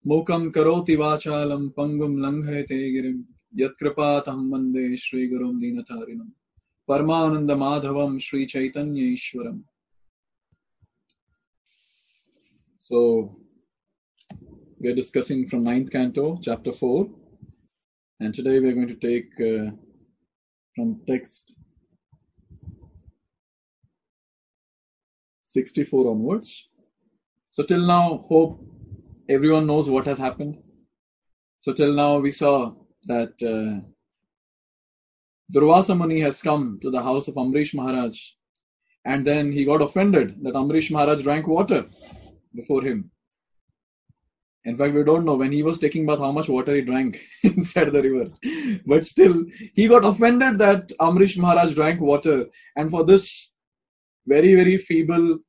Mukam karoti vachalam pangum langhayate girim yatkripatam vande Shri Gurum Dinatarinam Paramananda Madhavam Shri Chaitanya Ishwaram. So we are discussing from 9th canto, chapter 4, and today we are going to take from text 64 onwards. So till now, hope everyone knows what has happened. So till now we saw that Durvasa Muni has come to the house of Amrish Maharaj, and then he got offended that Amrish Maharaj drank water before him. In fact, we don't know when he was taking bath how much water he drank inside the river. But still, he got offended that Amrish Maharaj drank water, and for this very, very feeble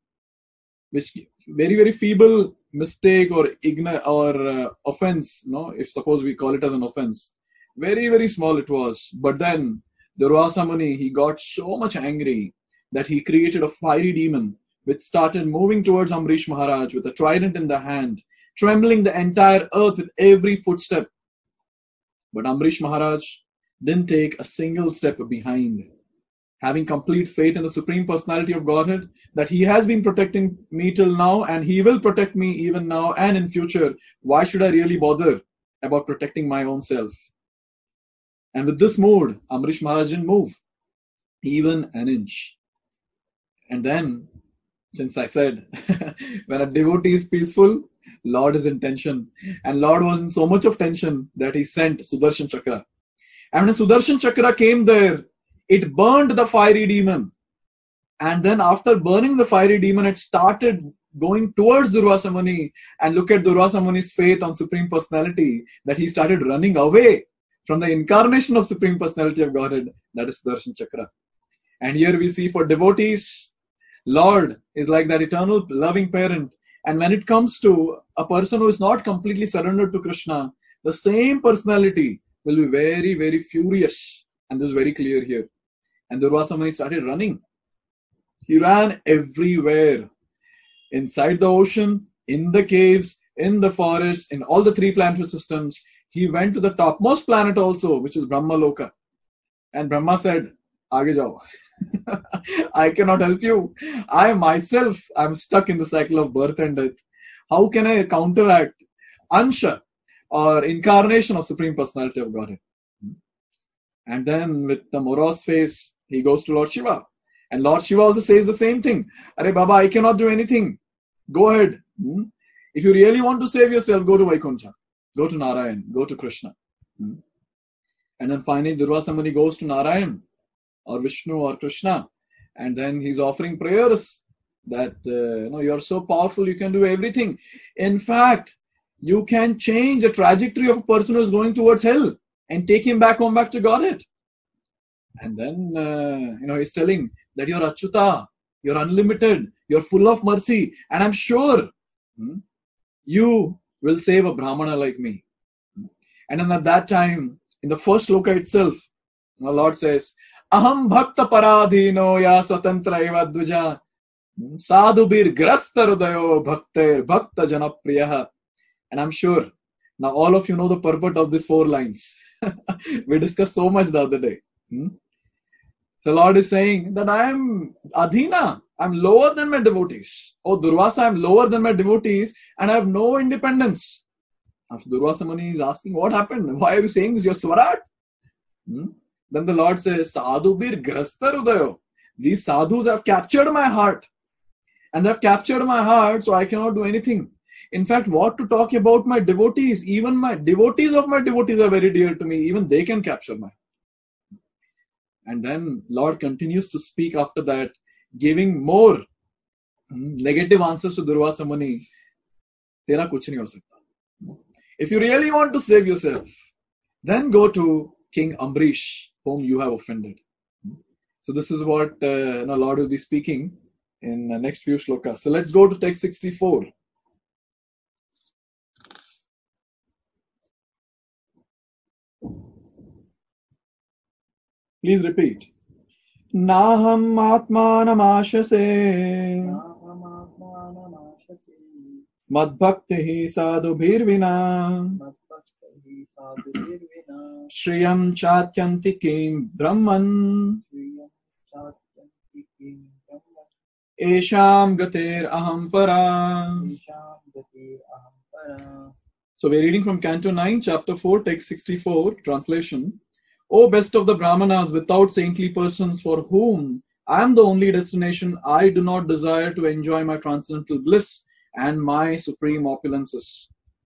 mistake or offense, if suppose we call it as an offense, very, very small it was. But then Durvasa Muni, he got so much angry that he created a fiery demon which started moving towards Amrish Maharaj with a trident in the hand, trembling the entire earth with every footstep. But Amrish Maharaj didn't take a single step behind. Having complete faith in the Supreme Personality of Godhead, that He has been protecting me till now and He will protect me even now and in future, why should I really bother about protecting my own self? And with this mood, Amrish Maharaj didn't move even an inch. And then, since I said, when a devotee is peaceful, Lord is in tension. And Lord was in so much of tension that He sent Sudarshan Chakra. And when Sudarshan Chakra came there, it burned the fiery demon. And then after burning the fiery demon, it started going towards Durvasa Muni. And look at Durvasa Muni's faith on Supreme Personality, that he started running away from the incarnation of Supreme Personality of Godhead, that is Sudarshan Chakra. And here we see for devotees, Lord is like that eternal loving parent. And when it comes to a person who is not completely surrendered to Krishna, the same personality will be very, very furious. And this is very clear here. And Durvasa Muni started running. He ran everywhere. Inside the ocean, in the caves, in the forests, in all the three planetary systems. He went to the topmost planet also, which is Brahma Loka. And Brahma said, Aage jao. I cannot help you. I myself am stuck in the cycle of birth and death. How can I counteract Ansha or incarnation of Supreme Personality of Godhead? And then with the morose face, he goes to Lord Shiva. And Lord Shiva also says the same thing. Arey Baba, I cannot do anything. Go ahead. If you really want to save yourself, go to Vaikuntha. Go to Narayan. Go to Krishna. And then finally, Durvasa Muni goes to Narayan or Vishnu or Krishna. And then he's offering prayers that, you are so powerful, you can do everything. In fact, you can change the trajectory of a person who is going towards hell and take him back home, back to Godhead. And then, he's telling that you're Achyuta, you're unlimited, you're full of mercy, and I'm sure you will save a Brahmana like me. And then at that time, in the first sloka itself, the Lord says, Aham bhakta paradhino ya swatantra eva dvija sadhubir grasta rudayo bhakter bhakta janapriyaha. And I'm sure now all of you know the purport of these 4 lines. We discussed so much the other day. The Lord is saying that I am Adhina, I'm lower than my devotees. Oh Durvasa, I'm lower than my devotees and I have no independence. After Durvasa Muni is asking, what happened? Why are you saying this? You're Swarat? Then the Lord says, Sadhubir grasta rudayo. These sadhus have captured my heart. And they have captured my heart, so I cannot do anything. In fact, what to talk about my devotees? Even my devotees of my devotees are very dear to me. Even they can capture my heart. And then Lord continues to speak after that, giving more negative answers to Durvasa Muni. Tera kuch nahi ho sakta. If you really want to save yourself, then go to King Amrish, whom you have offended. So this is what Lord will be speaking in the next few shlokas. So let's go to text 64. Please repeat. Naham atmanam ashase Madbhaktihi sadhubhirvina Madbhaktihi sadhubhirvina Shriyam Chatyanti Kim Brahman Shriyam Chatyanti Kim Brahman Esham Gatir Aham Para. Tesham Gatir Aham Para. So we're reading from Canto 9, Chapter 4, Text 64, translation. O best of the Brahmanas, without saintly persons, for whom I am the only destination, I do not desire to enjoy my transcendental bliss and my supreme opulences.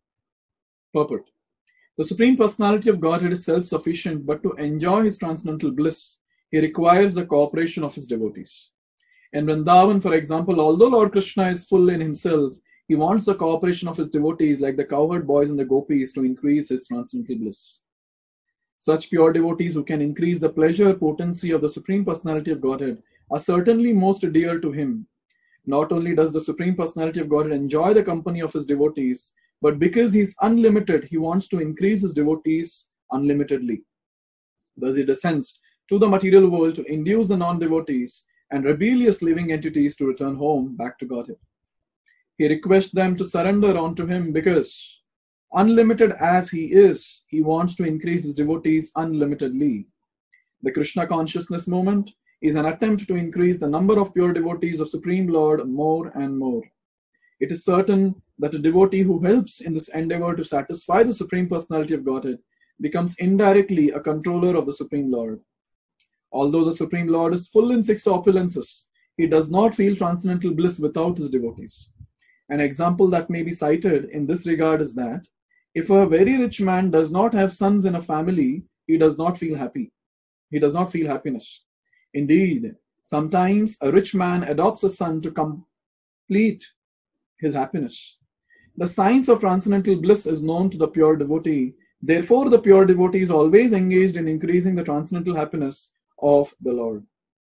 Purport. The Supreme Personality of Godhead is self-sufficient, but to enjoy his transcendental bliss, he requires the cooperation of his devotees. In Vrindavan, for example, although Lord Krishna is full in himself, he wants the cooperation of his devotees, like the cowherd boys and the gopis, to increase his transcendental bliss. Such pure devotees who can increase the pleasure potency of the Supreme Personality of Godhead are certainly most dear to him. Not only does the Supreme Personality of Godhead enjoy the company of his devotees, but because he is unlimited, he wants to increase his devotees unlimitedly. Thus he descends to the material world to induce the non-devotees and rebellious living entities to return home back to Godhead. He requests them to surrender unto him because, unlimited as he is, he wants to increase his devotees unlimitedly. The Krishna consciousness movement is an attempt to increase the number of pure devotees of Supreme Lord more and more. It is certain that a devotee who helps in this endeavor to satisfy the Supreme Personality of Godhead becomes indirectly a controller of the Supreme Lord. Although the Supreme Lord is full in 6 opulences, he does not feel transcendental bliss without his devotees. An example that may be cited in this regard is that if a very rich man does not have sons in a family, he does not feel happy. He does not feel happiness. Indeed, sometimes a rich man adopts a son to complete his happiness. The science of transcendental bliss is known to the pure devotee. Therefore, the pure devotee is always engaged in increasing the transcendental happiness of the Lord.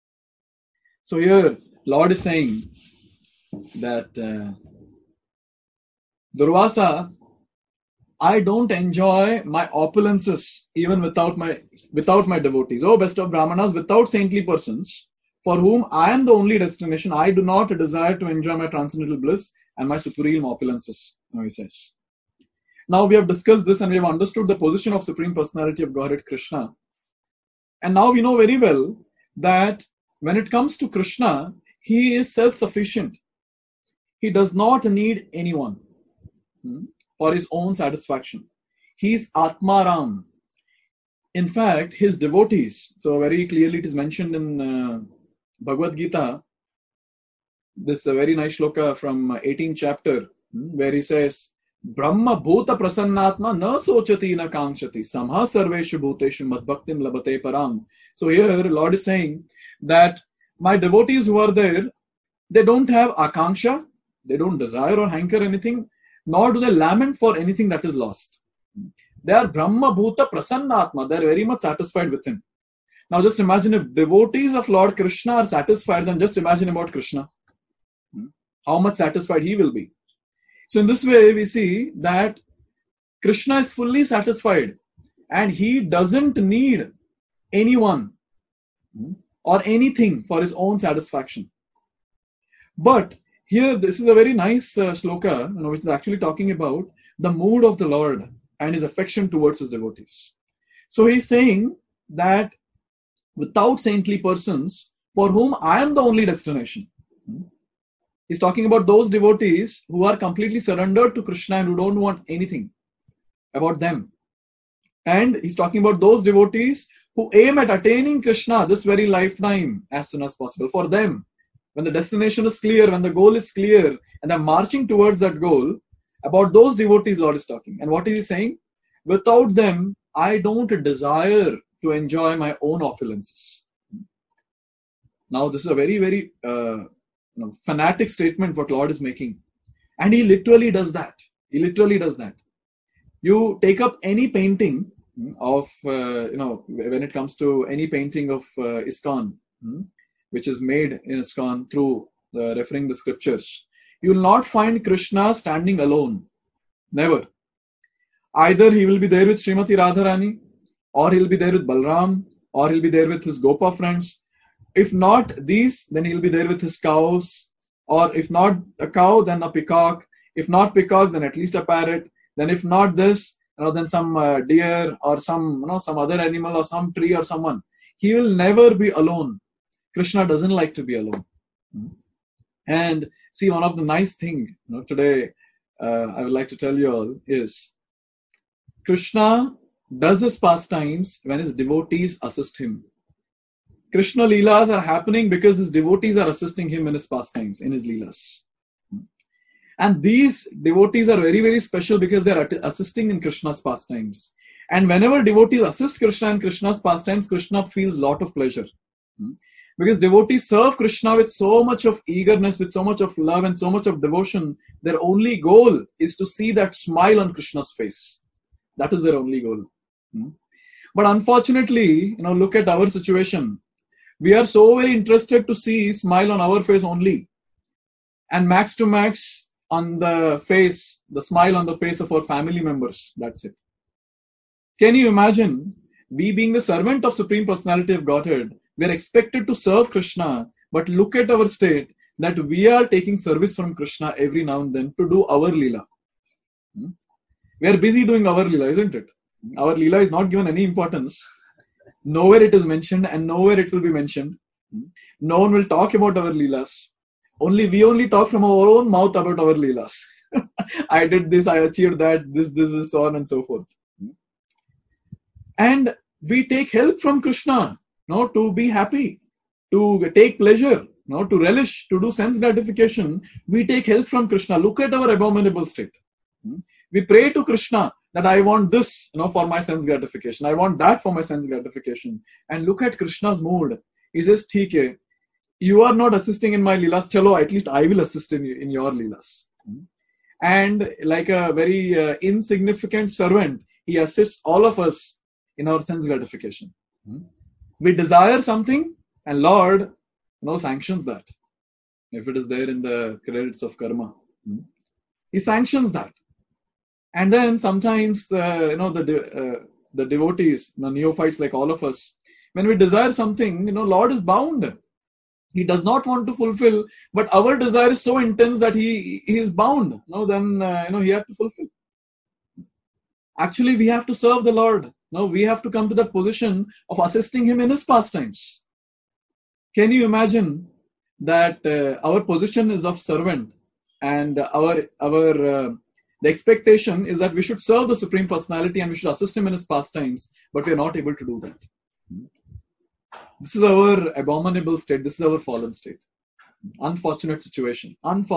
So here, Lord is saying that Durvasa, I don't enjoy my opulences even without my devotees. Oh, best of Brahmanas, without saintly persons, for whom I am the only destination, I do not desire to enjoy my transcendental bliss and my supreme opulences, he says. Now we have discussed this and we have understood the position of Supreme Personality of Godhead Krishna. And now we know very well that when it comes to Krishna, he is self-sufficient. He does not need anyone for his own satisfaction. He is Atmaram. In fact, his devotees, so very clearly it is mentioned in Bhagavad Gita, this very nice shloka from 18th chapter, where he says, Brahma bhuta prasannatma na sochati na kankshati samha sarveshu bhuteshu madbhaktim labate param. So here Lord is saying that my devotees who are there, they don't have akanksha, they don't desire or hanker anything, nor do they lament for anything that is lost. They are Brahma bhuta prasannatma, they are very much satisfied with him. Now just imagine if devotees of Lord Krishna are satisfied, then just imagine about Krishna. How much satisfied he will be. So in this way, we see that Krishna is fully satisfied and he doesn't need anyone or anything for his own satisfaction. But here, this is a very nice shloka, which is actually talking about the mood of the Lord and his affection towards his devotees. So he's saying that without saintly persons, for whom I am the only destination. He's talking about those devotees who are completely surrendered to Krishna and who don't want anything about them. And he's talking about those devotees who aim at attaining Krishna this very lifetime as soon as possible. For them, when the destination is clear, when the goal is clear, and they're marching towards that goal, about those devotees Lord is talking. And what is he saying? Without them, I don't desire to enjoy my own opulences. Now, this is a very, very fanatic statement what Lord is making. And he literally does that. He literally does that. You take up any painting of, when it comes to any painting of ISKCON, which is made in ISKCON through referring the scriptures, you will not find Krishna standing alone. Never. Either he will be there with Srimati Radharani, or he'll be there with Balram, or he'll be there with his Gopa friends. If not these, then he'll be there with his cows, or if not a cow, then a peacock. If not peacock, then at least a parrot. Then if not this, then some deer or some other animal or some tree or someone. He will never be alone. Krishna doesn't like to be alone. And see, one of the nice thing today I would like to tell you all is Krishna does his pastimes when his devotees assist him. Krishna Leelas are happening because his devotees are assisting him in his pastimes, in his Leelas. And these devotees are very, very special because they are assisting in Krishna's pastimes. And whenever devotees assist Krishna in Krishna's pastimes, Krishna feels a lot of pleasure. Because devotees serve Krishna with so much of eagerness, with so much of love and so much of devotion. Their only goal is to see that smile on Krishna's face. That is their only goal. But unfortunately, look at our situation. We are so very interested to see smile on our face only. And max to max on the face, the smile on the face of our family members. That's it. Can you imagine, we being the servant of Supreme Personality of Godhead, we are expected to serve Krishna, but look at our state that we are taking service from Krishna every now and then to do our Leela. We are busy doing our Leela, isn't it? Our Leela is not given any importance. Nowhere it is mentioned and nowhere it will be mentioned. No one will talk about our Leelas. We only talk from our own mouth about our Leelas. I did this, I achieved that, this is so on and so forth. And we take help from Krishna, to be happy, to take pleasure, to relish, to do sense gratification. We take help from Krishna. Look at our abominable state. We pray to Krishna that I want this, for my sense gratification. I want that for my sense gratification. And look at Krishna's mood. He says, "Theek hai, you are not assisting in my Leelas, chalo, at least I will assist in your Leelas." And like a very insignificant servant, he assists all of us in our sense gratification. We desire something and Lord sanctions that. If it is there in the credits of karma, he sanctions that. And then sometimes the devotees, neophytes like all of us, when we desire something, Lord is bound. He does not want to fulfill, but our desire is so intense that he is bound. Then he has to fulfill. Actually, we have to serve the Lord. We have to come to that position of assisting him in his pastimes. Can you imagine that our position is of servant, and the expectation is that we should serve the Supreme Personality and we should assist him in his pastimes, but we are not able to do that. This is our abominable state. This is our fallen state. Unfortunate situation.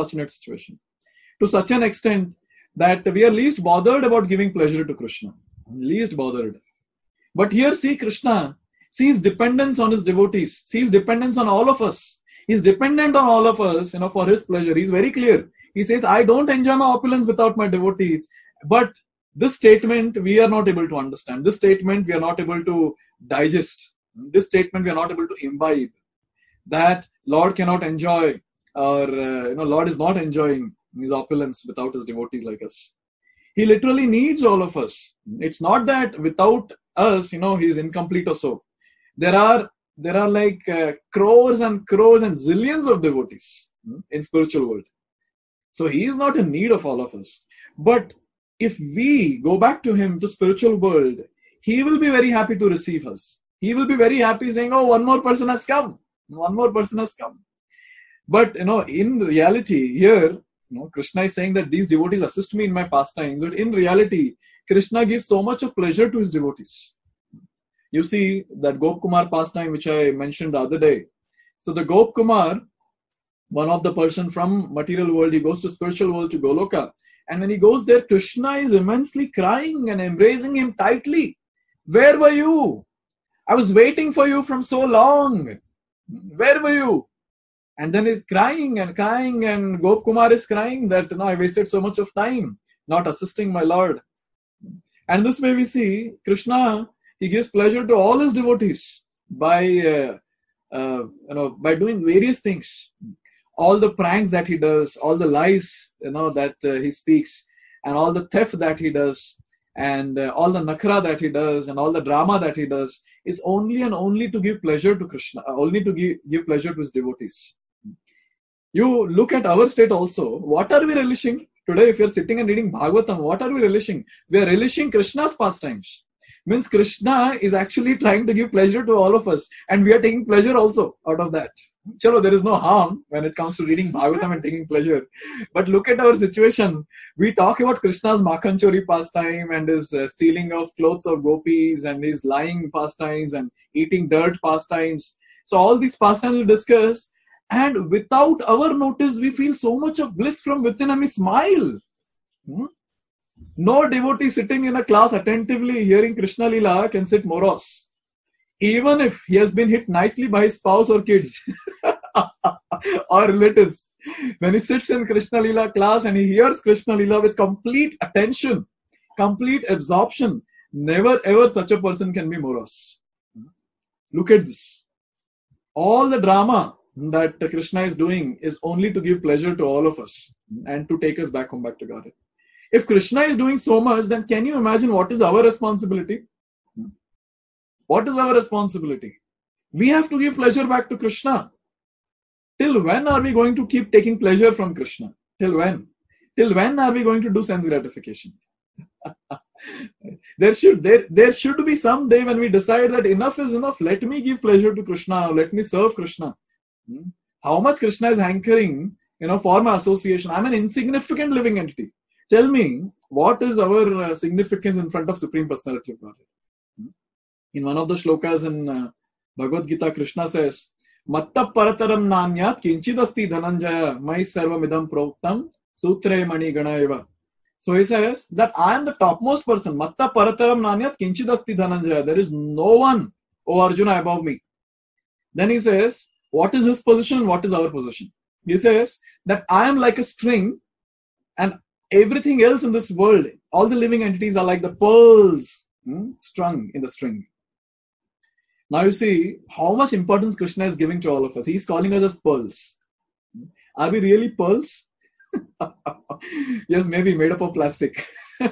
To such an extent that we are least bothered about giving pleasure to Krishna. Least bothered. But here see Krishna, sees dependence on his devotees, sees dependence on all of us. He's dependent on all of us, for his pleasure. He's very clear. He says, I don't enjoy my opulence without my devotees. But this statement we are not able to understand. This statement we are not able to digest. This statement we are not able to imbibe. That Lord cannot enjoy, or Lord is not enjoying his opulence without his devotees like us. He literally needs all of us. It's not that without us, he is incomplete or so. There are like crores and crores and zillions of devotees in spiritual world. So he is not in need of all of us. But if we go back to him, to spiritual world, he will be very happy to receive us. He will be very happy saying, oh, one more person has come. One more person has come. But, in reality, here, Krishna is saying that these devotees assist me in my pastimes. But in reality, Krishna gives so much of pleasure to his devotees. You see that Gop Kumar pastime, which I mentioned the other day. So the Gop Kumar, one of the person from material world, he goes to spiritual world, to Goloka. And when he goes there, Krishna is immensely crying and embracing him tightly. Where were you? I was waiting for you from so long. Where were you? And then he's crying, and Gop Kumar is crying that I wasted so much of time not assisting my Lord. And this way we see Krishna, he gives pleasure to all his devotees by doing various things. All the pranks that he does, all the lies that he speaks, and all the theft that he does, and all the nakra that he does, and all the drama that he does, is only and only to give pleasure to Krishna, only to give pleasure to his devotees. You look at our state also. What are we relishing? Today, if you're sitting and reading Bhagavatam, what are we relishing? We are relishing Krishna's pastimes. Means Krishna is actually trying to give pleasure to all of us, and we are taking pleasure also out of that. Chalo, there is no harm when it comes to reading Bhagavatam and taking pleasure. But look at our situation. We talk about Krishna's Makhan Chori pastime and his stealing of clothes of gopis and his lying pastimes and eating dirt pastimes. So all these pastimes we discuss, and without our notice, we feel so much of bliss from within and we smile. No devotee sitting in a class attentively hearing Krishna Leela can sit morose. Even if he has been hit nicely by his spouse or kids or relatives. When he sits in Krishna Leela class and he hears Krishna Leela with complete attention, complete absorption, never ever such a person can be morose. Look at this. All the drama that Krishna is doing is only to give pleasure to all of us and to take us back home, back to Godhead. If Krishna is doing so much, then can you imagine what is our responsibility? What is our responsibility? We have to give pleasure back to Krishna. Till when are we going to keep taking pleasure from Krishna? Till when? Till when are we going to do sense gratification? There should be some day when we decide that enough is enough. Let me give pleasure to Krishna. Let me serve Krishna. How much Krishna is hankering, for my association. I'm an insignificant living entity. Tell me, what is our significance in front of Supreme Personality of Godhead? In one of the shlokas in Bhagavad Gita, Krishna says, Matta parataram nanyat kinchidasti dhananjaya mai sarvamidam proktam sutre mani ganayeva. So he says that I am the topmost person. Matta parataram nanyat kinchidasti dhananjaya. There is no one, O Arjuna, above me. Then he says, what is his position and what is our position? He says that I am like a string and everything else in this world, all the living entities are like the pearls strung in the string. Now you see how much importance Krishna is giving to all of us. He is calling us as pearls. Are we really pearls? Yes, maybe made up of plastic.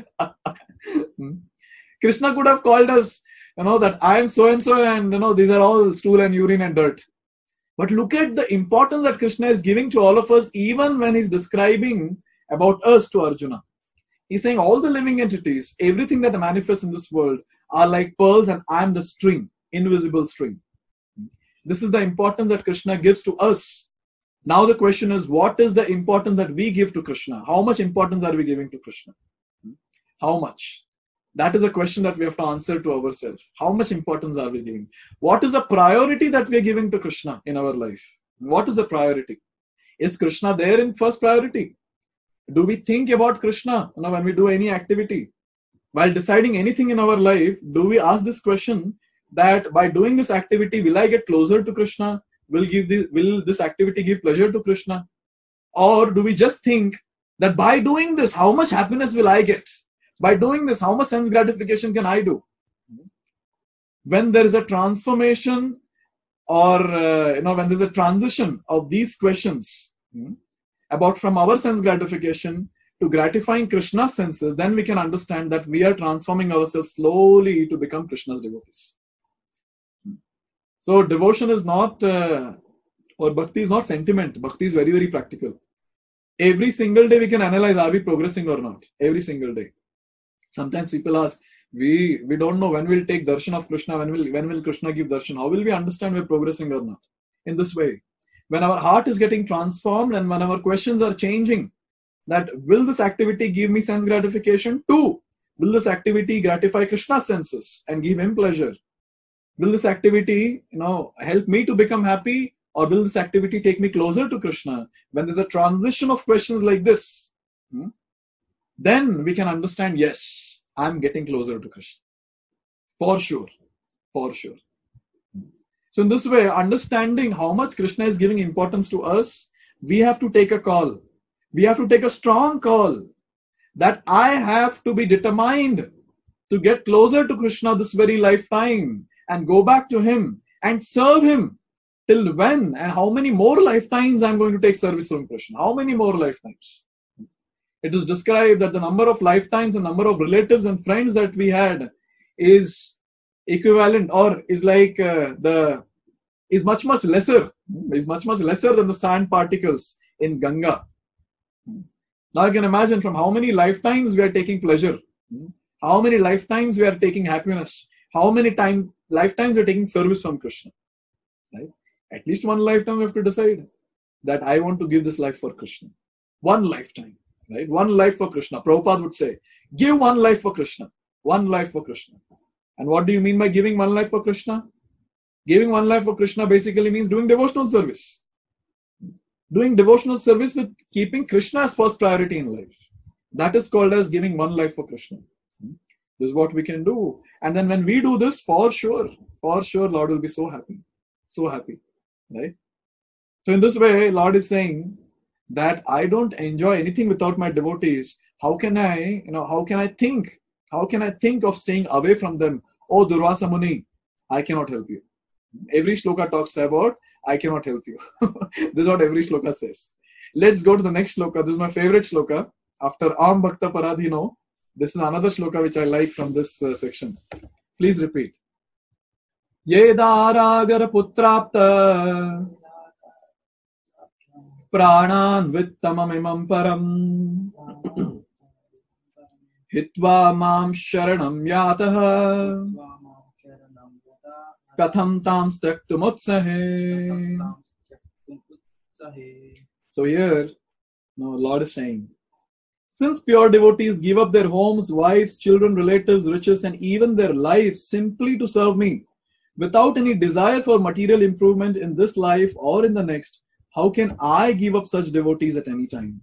Krishna could have called us, that I am so and so, and these are all stool and urine and dirt. But look at the importance that Krishna is giving to all of us, even when he's describing about us to Arjuna. He's saying all the living entities, everything that manifests in this world are like pearls, and I am the string, invisible string. This is the importance that Krishna gives to us. Now the question is, what is the importance that we give to Krishna? How much importance are we giving to Krishna? How much? That is a question that we have to answer to ourselves. How much importance are we giving? What is the priority that we are giving to Krishna in our life? What is the priority? Is Krishna there in first priority? Do we think about Krishna when we do any activity? While deciding anything in our life, do we ask this question that by doing this activity, will I get closer to Krishna? Will this activity give pleasure to Krishna? Or do we just think that by doing this, how much happiness will I get? By doing this, how much sense gratification can I do? When there is a transformation or when there's a transition of these questions about from our sense gratification to gratifying Krishna's senses, then we can understand that we are transforming ourselves slowly to become Krishna's devotees. So devotion is not, or bhakti is not sentiment. Bhakti is very, very practical. Every single day we can analyze, are we progressing or not? Every single day. Sometimes people ask, we don't know when we'll take darshan of Krishna, when will Krishna give darshan? How will we understand we're progressing or not? In this way. When our heart is getting transformed and when our questions are changing, that will this activity give me sense gratification? 2, will this activity gratify Krishna's senses and give him pleasure? Will this activity, help me to become happy, or will this activity take me closer to Krishna? When there's a transition of questions like this, then we can understand, yes, I'm getting closer to Krishna. For sure. For sure. So in this way, understanding how much Krishna is giving importance to us, we have to take a call. We have to take a strong call that I have to be determined to get closer to Krishna this very lifetime and go back to him and serve him. Till when and how many more lifetimes I'm going to take service from Krishna? How many more lifetimes? It is described that the number of lifetimes and number of relatives and friends that we had is equivalent or is like is much lesser than the sand particles in Ganga. Now you can imagine from how many lifetimes we are taking pleasure, how many lifetimes we are taking happiness, how many lifetimes we are taking service from Krishna. Right? At least one lifetime we have to decide that I want to give this life for Krishna. One lifetime, right? One life for Krishna. Prabhupada would say, give one life for Krishna. One life for Krishna. And what do you mean by giving one life for Krishna? Giving one life for Krishna basically means doing devotional service. Doing devotional service with keeping Krishna as first priority in life. That is called as giving one life for Krishna. This is what we can do. And then when we do this, for sure, Lord will be so happy. So happy. Right? So in this way, Lord is saying that I don't enjoy anything without my devotees. How can I think of staying away from them? Oh, Durvasa Muni, I cannot help you. Every shloka talks about, I cannot help you. This is what every shloka says. Let's go to the next shloka. This is my favorite shloka. After Am Bhakta Paradhino, this is another shloka which I like from this section. Please repeat. Yedaragar putrapta pranan vittamam imam param hitva mam sharanam yatah katham tam staktumutsahe. So here, Lord is saying, since pure devotees give up their homes, wives, children, relatives, riches, and even their lives simply to serve me, without any desire for material improvement in this life or in the next, how can I give up such devotees at any time?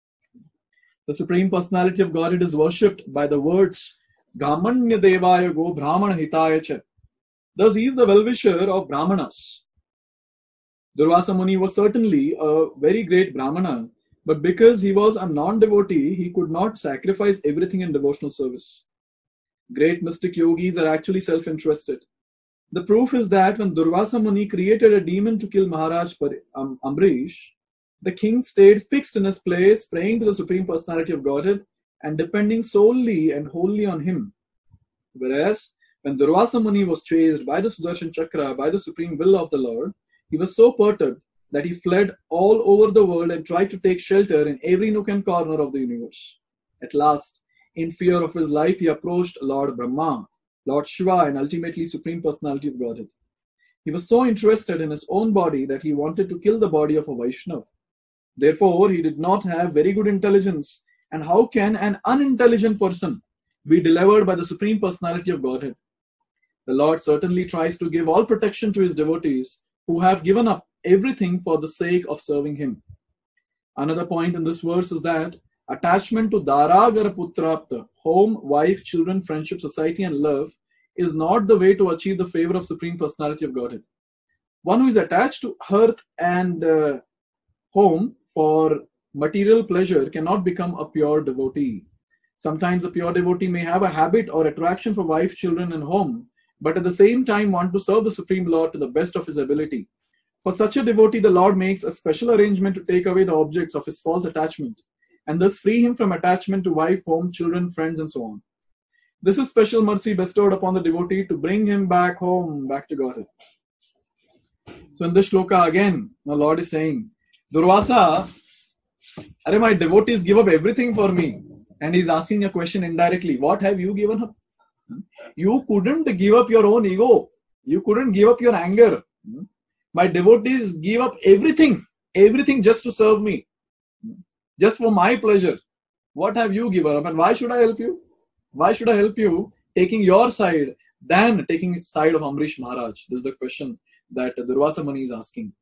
The Supreme Personality of Godhead is worshipped by the words Brahmanya Devaya Go Brahmana Hitaya Cha. Thus, he is the well-wisher of Brahmanas. Durvasa Muni was certainly a very great Brahmana, but because he was a non-devotee, he could not sacrifice everything in devotional service. Great mystic yogis are actually self-interested. The proof is that when Durvasa Muni created a demon to kill Maharaj Ambrish, the king stayed fixed in his place, praying to the Supreme Personality of Godhead and depending solely and wholly on him. Whereas, when Durvasa Muni was chased by the Sudarshan Chakra by the supreme will of the Lord, he was so perturbed that he fled all over the world and tried to take shelter in every nook and corner of the universe. At last, in fear of his life, he approached Lord Brahma, Lord Shiva, and ultimately Supreme Personality of Godhead. He was so interested in his own body that he wanted to kill the body of a Vaishnava. Therefore, he did not have very good intelligence. And how can an unintelligent person be delivered by the Supreme Personality of Godhead? The Lord certainly tries to give all protection to his devotees who have given up everything for the sake of serving him. Another point in this verse is that attachment to Daragara Putrapta, home, wife, children, friendship, society, and love, is not the way to achieve the favor of Supreme Personality of Godhead. One who is attached to earth and home for material pleasure cannot become a pure devotee. Sometimes a pure devotee may have a habit or attraction for wife, children, and home, but at the same time want to serve the Supreme Lord to the best of his ability. For such a devotee, the Lord makes a special arrangement to take away the objects of his false attachment and thus free him from attachment to wife, home, children, friends, and so on. This is special mercy bestowed upon the devotee to bring him back home, back to Godhead. So in this shloka again, the Lord is saying, Durvasa, my devotees give up everything for me. And he's asking a question indirectly. What have you given up? You couldn't give up your own ego. You couldn't give up your anger. My devotees give up everything just to serve me. Just for my pleasure. What have you given up? And why should I help you? Why should I help you taking your side than taking the side of Ambrish Maharaj? This is the question that Durvasa Muni is asking.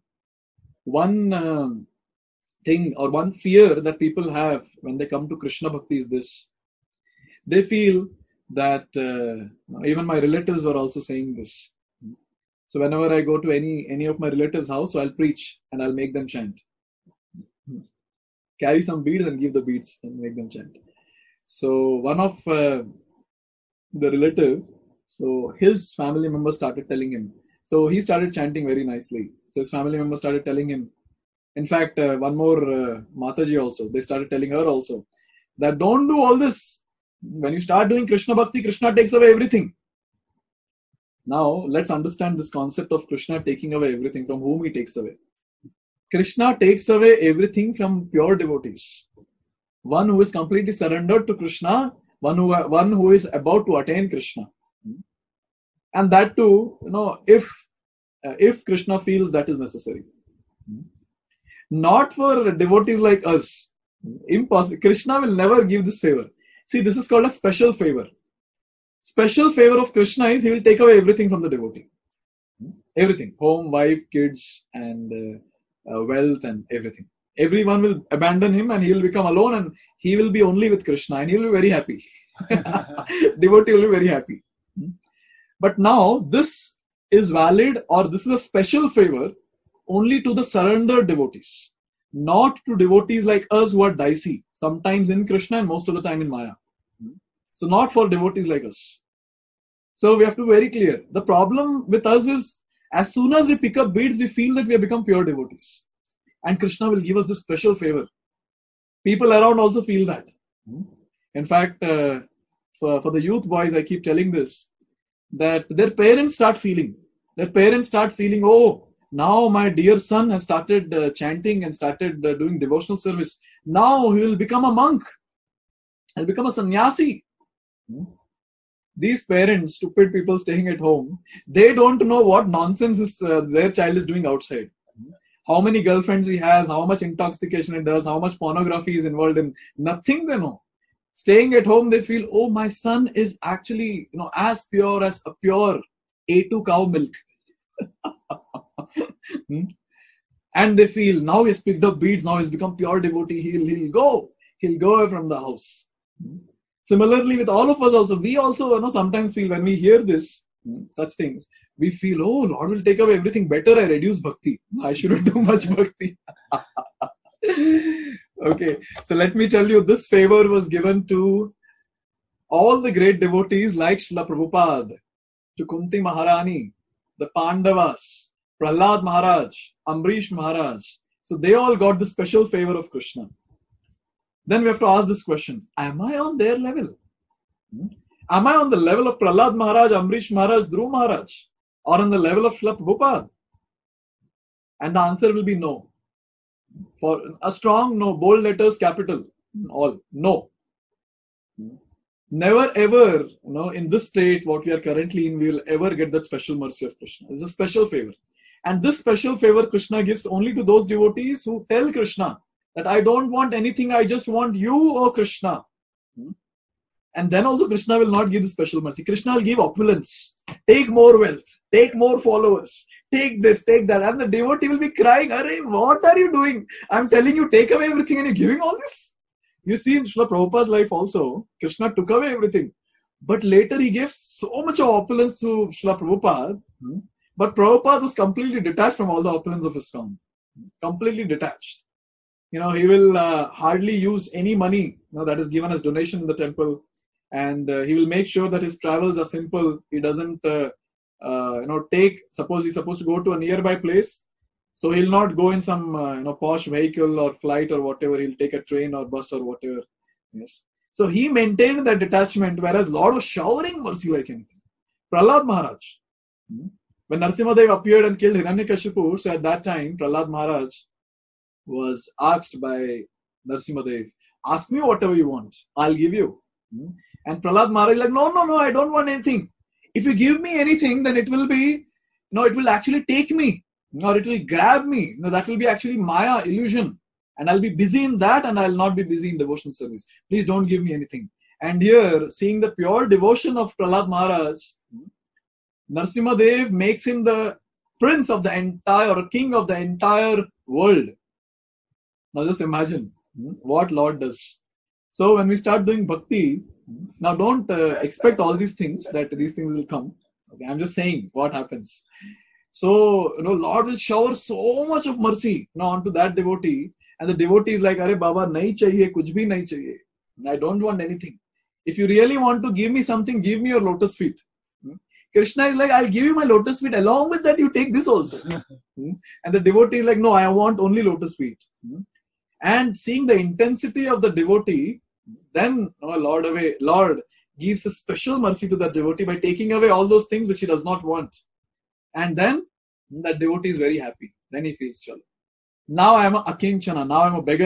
One thing or one fear that people have when they come to Krishna Bhakti is this. They feel that even my relatives were also saying this. So whenever I go to any of my relatives' house, so I'll preach and I'll make them chant. Carry some beads and give the beads and make them chant. So one of the relative, so his family members started telling him. So he started chanting very nicely. So his family members started telling him. In fact, one more Mataji also, they started telling her also that don't do all this. When you start doing Krishna Bhakti, Krishna takes away everything. Now, let's understand this concept of Krishna taking away everything. From whom he takes away? Krishna takes away everything from pure devotees. one who is completely surrendered to Krishna, one who is about to attain Krishna. And that too, if Krishna feels that is necessary. Not for devotees like us. Impossible. Krishna will never give this favor. See, this is called a special favor. Special favor of Krishna is he will take away everything from the devotee. Everything. Home, wife, kids, and wealth and everything. Everyone will abandon him and he will become alone and he will be only with Krishna and he will be very happy. Devotee will be very happy. But now this is valid, or this is a special favor only to the surrendered devotees, not to devotees like us who are dicey, sometimes in Krishna and most of the time in Maya. So not for devotees like us. So we have to be very clear. The problem with us is as soon as we pick up beads, we feel that we have become pure devotees. And Krishna will give us this special favor. People around also feel that. In fact, for the youth boys, I keep telling this, that their parents start feeling. Oh, now my dear son has started chanting and started doing devotional service. Now he will become a monk. He'll become a sannyasi. These parents, stupid people staying at home, they don't know what nonsense their child is doing outside. How many girlfriends he has, how much intoxication it does, how much pornography is involved in. Nothing they know. Staying at home, they feel, oh, my son is actually, as pure as a pure A2 cow milk. And they feel, now he's picked up beads, now he's become pure devotee, he'll go away from the house. Similarly, with all of us also, we also sometimes feel when we hear this, such things, we feel, oh, Lord will take away everything. Better I reduce bhakti. I shouldn't do much bhakti. Okay, so let me tell you, this favor was given to all the great devotees like Srila Prabhupada, to Kunti Maharani, the Pandavas, Prahlad Maharaj, Amrish Maharaj. So they all got the special favor of Krishna. Then we have to ask this question, am I on their level? Am I on the level of Prahlad Maharaj, Amrish Maharaj, Dhruv Maharaj? Or on the level of Srila Prabhupada? And the answer will be no. For a strong no, bold letters, capital, all, no. Never ever, in this state, what we are currently in, we will ever get that special mercy of Krishna. It's a special favor. And this special favor Krishna gives only to those devotees who tell Krishna that I don't want anything, I just want you, O Krishna. And then also Krishna will not give the special mercy. Krishna will give opulence. Take more wealth. Take more followers. Take this, take that. And the devotee will be crying, Arey, what are you doing? I'm telling you, take away everything and you're giving all this? You see in Srila Prabhupada's life also, Krishna took away everything. But later he gave so much of opulence to Srila Prabhupada. But Prabhupada was completely detached from all the opulence of his town. Completely detached. He will hardly use any money that is given as donation in the temple. And he will make sure that his travels are simple. He doesn't, suppose he's supposed to go to a nearby place. So he'll not go in some, posh vehicle or flight or whatever. He'll take a train or bus or whatever. Yes. So he maintained that detachment, whereas Lord was showering mercy like anything. Prahlad Maharaj. When Narasimhadev appeared and killed Hiranyakashipu, so at that time, Prahlad Maharaj was asked by Narasimhadev, ask me whatever you want. I'll give you. And Prahlad Maharaj is like, no, I don't want anything. If you give me anything, then it will be, it will actually take me, or it will grab me. That will be actually Maya, illusion. And I'll be busy in that and I'll not be busy in devotional service. Please don't give me anything. And here, seeing the pure devotion of Prahlad Maharaj, Narasimhadev makes him the prince of the entire, or king of the entire world. Now just imagine what Lord does. So when we start doing bhakti, now don't expect all these things, that these things will come. Okay, I'm just saying what happens. So, Lord will shower so much of mercy onto that devotee. And the devotee is like, Arey Baba, nahi chahiye, kuch bhi nahi chahiye. I don't want anything. If you really want to give me something, give me your lotus feet. Krishna is like, I'll give you my lotus feet. Along with that, you take this also. And the devotee is like, no, I want only lotus feet. And seeing the intensity of the devotee, then Lord gives a special mercy to that devotee by taking away all those things which he does not want. And then that devotee is very happy. Then he feels chalo. Now I am a akinchana. Now I am a beggar.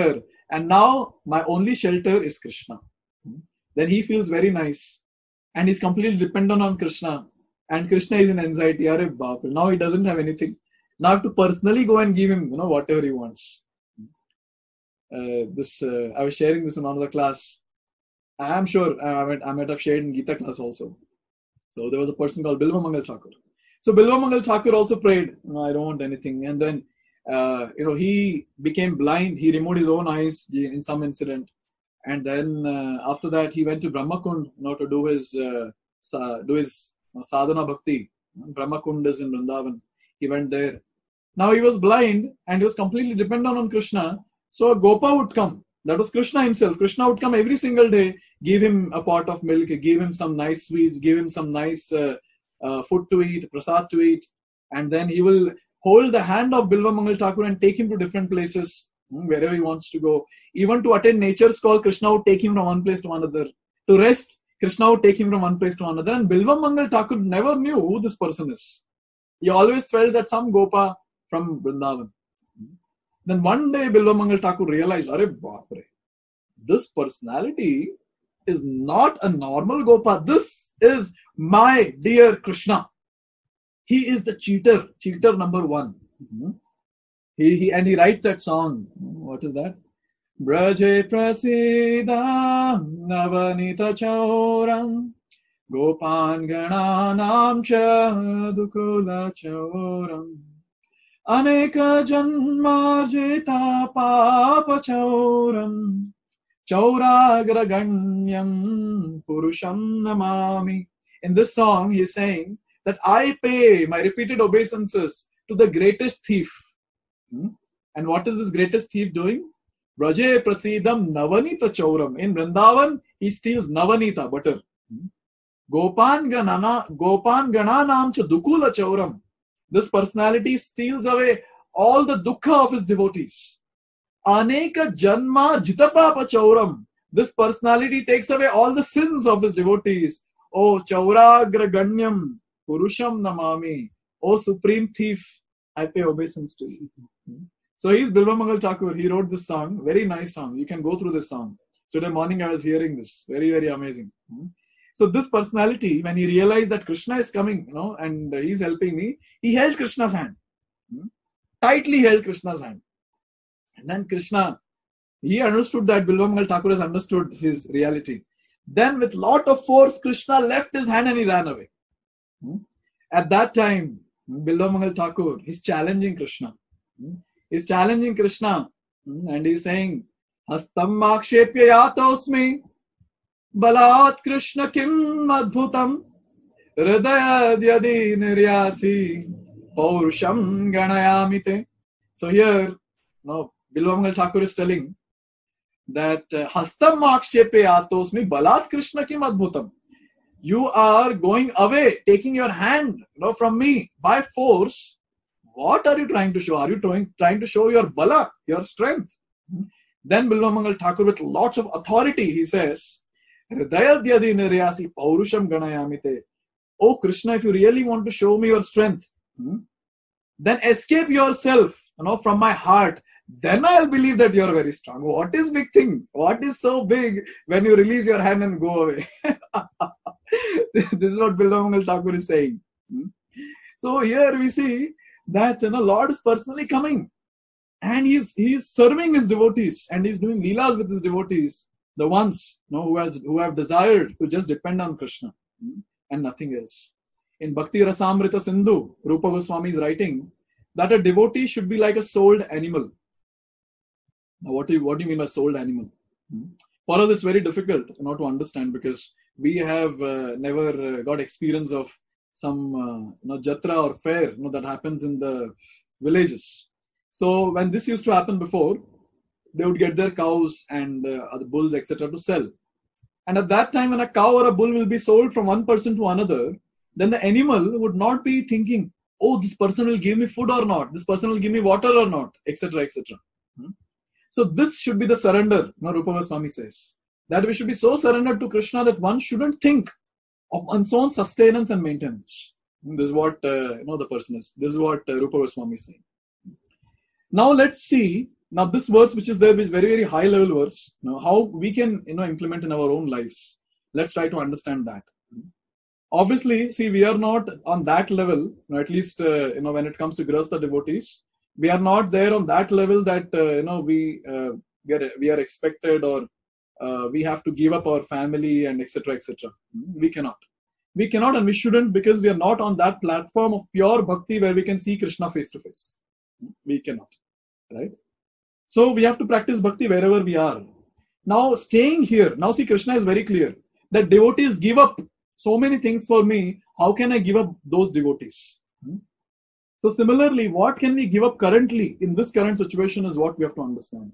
And now my only shelter is Krishna. Then he feels very nice. And he's completely dependent on Krishna. And Krishna is in anxiety. Arey baap re. Now he doesn't have anything. Now I have to personally go and give him, whatever he wants. I was sharing this in another class. I am sure I might have shared in Gita class also. So there was a person called Bilva Mangal Thakur. So Bilva Mangal Thakur also prayed, no, I don't want anything. And then, he became blind. He removed his own eyes in some incident. And then after that, he went to Brahmakund, to do his sadhana bhakti. Brahmakund is in Vrindavan. He went there. Now he was blind and he was completely dependent on Krishna. So a Gopa would come. That was Krishna himself. Krishna would come every single day, give him a pot of milk, give him some nice sweets, give him some nice food to eat, prasad to eat. And then he will hold the hand of Bilva Mangal Thakur and take him to different places, wherever he wants to go. Even to attend nature's call, Krishna would take him from one place to another. To rest, Krishna would take him from one place to another. And Bilva Mangal Thakur never knew who this person is. He always felt that some Gopa from Vrindavan. Then one day Bilva Mangal Thakur realized, Arey baapre, this personality is not a normal Gopa. This is my dear Krishna. He is the cheater number one. He writes that song. What is that? Braje prasida navanita chauram gopan gananam cha dukula chauram aneka janmarjita papa chauram chauragraganyam purusham namami. In this song, he is saying that I pay my repeated obeisances to the greatest thief. And what is this greatest thief doing? Braje prasidam navanita chauram. In Vrindavan, he steals navanita, butter. Gopan gananam cha dukula chauram. This personality steals away all the dukkha of his devotees. Aneka janma jitapapa chauram. This personality takes away all the sins of his devotees. Oh chauragraganyam purusham namami. Oh supreme thief, I pay obeisance to you. So he's Bilva Mangal Thakur. He wrote this song, very nice song. You can go through this song. Today morning I was hearing this. Very, very amazing. So this personality, when he realized that Krishna is coming, and he's helping me, he held Krishna's hand. Tightly held Krishna's hand. And then Krishna, he understood that Bilva Mangal Thakur has understood his reality. Then with lot of force, Krishna left his hand and he ran away. At that time, Bilva Mangal Thakur, he's challenging Krishna. He's challenging Krishna and he's saying, Hastam makshepya yatosmi balat Krishna kim adbhutam hridaya dyadi niryasi paurusham ganayamite. So here, Bilva Mangal Thakur is telling that Hastam makshepya yatosmi balat Krishna kim adbhutam. You are going away, taking your hand from me by force. What are you trying to show? Are you trying to show your bala, your strength? Then Bilva Mangal Thakur, with lots of authority, he says, Hridaya dyadi niryasi paurusham ganayamite. Oh Krishna, if you really want to show me your strength, then escape yourself from my heart. Then I'll believe that you're very strong. What is big thing? What is so big when you release your hand and go away? This is what Bilva Mangal Thakur is saying. So here we see that Lord is personally coming and he's serving his devotees and he's doing leelas with his devotees, the ones who have desired to just depend on Krishna and nothing else. In Bhakti Rasamrita Sindhu, Rupa Goswami is writing that a devotee should be like a sold animal. Now, what do you mean by sold animal? For us, it's very difficult to understand because we have never got experience of some jatra or fair that happens in the villages. So when this used to happen before, they would get their cows and other bulls, etc. to sell. And at that time, when a cow or a bull will be sold from one person to another, then the animal would not be thinking, oh, this person will give me food or not, this person will give me water or not, etc. etc. So this should be the surrender, Rupa Goswami says. That we should be so surrendered to Krishna that one shouldn't think of one's own sustenance and maintenance. This is what the person is. This is what Rupa Goswami is saying. Now let's see Now this verse which is there is very, very high level verse. Now how we can, implement in our own lives. Let's try to understand that. Obviously, see, we are not on that level, at least, when it comes to Grihastha devotees, we are not there on that level that, we are expected, or we have to give up our family and etc. etc. We cannot. We cannot and we shouldn't, because we are not on that platform of pure bhakti where we can see Krishna face to face. We cannot, right? So we have to practice bhakti wherever we are. Now staying here, now see, Krishna is very clear that devotees give up so many things for me. How can I give up those devotees? So similarly, what can we give up currently in this current situation is what we have to understand.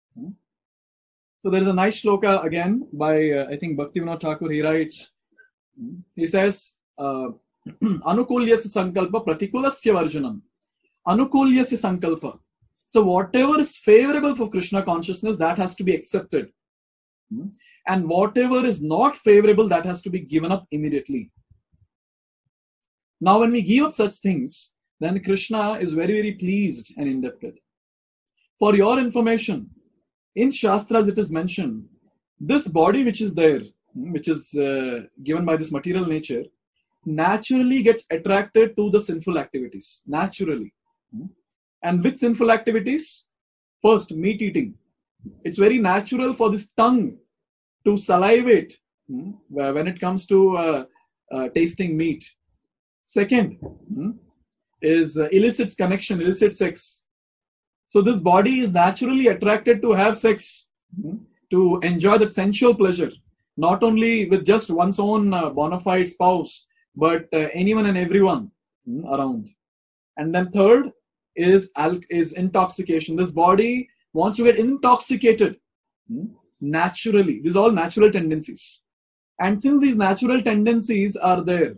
So there is a nice shloka again by, I think, Bhaktivinoda Thakur. He writes, he says, Anukulyasya sankalpa pratikulasya varjanam. Anukulyasya sankalpa. So whatever is favorable for Krishna consciousness, that has to be accepted. And whatever is not favorable, that has to be given up immediately. Now when we give up such things, then Krishna is very, very pleased and indebted. For your information, in Shastras it is mentioned, this body which is there, which is given by this material nature, naturally gets attracted to the sinful activities. Naturally. And which sinful activities? First, meat eating. It's very natural for this tongue to salivate when it comes to tasting meat. Second is illicit connection, illicit sex. So this body is naturally attracted to have sex, to enjoy that sensual pleasure, not only with just one's own bona fide spouse, but anyone and everyone around. And then third is intoxication. This body wants to get intoxicated naturally. These are all natural tendencies. And since these natural tendencies are there,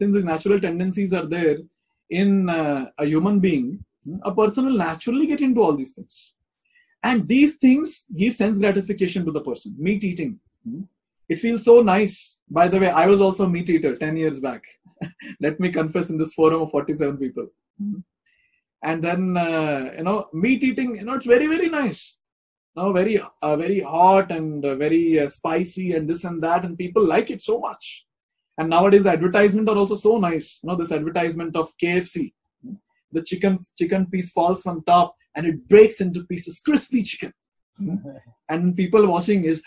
in a human being, a person will naturally get into all these things. And these things give sense gratification to the person. Meat eating. It feels so nice. By the way, I was also a meat eater 10 years back. Let me confess in this forum of 47 people. And then, meat eating, it's very, very nice. Very hot and very spicy and this and that. And people like it so much. And nowadays the advertisements are also so nice. This advertisement of KFC. The chicken piece falls from top and it breaks into pieces. Crispy chicken. And people watching is...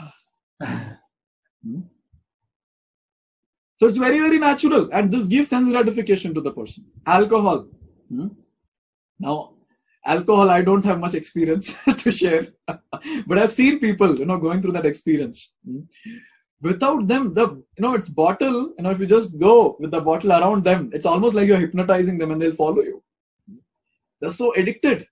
So it's very, very natural. And this gives sense gratification to the person. Alcohol. Now, alcohol, I don't have much experience to share. But I've seen people, going through that experience. Without them, it's bottle, if you just go with the bottle around them, it's almost like you're hypnotizing them and they'll follow you. They're so addicted.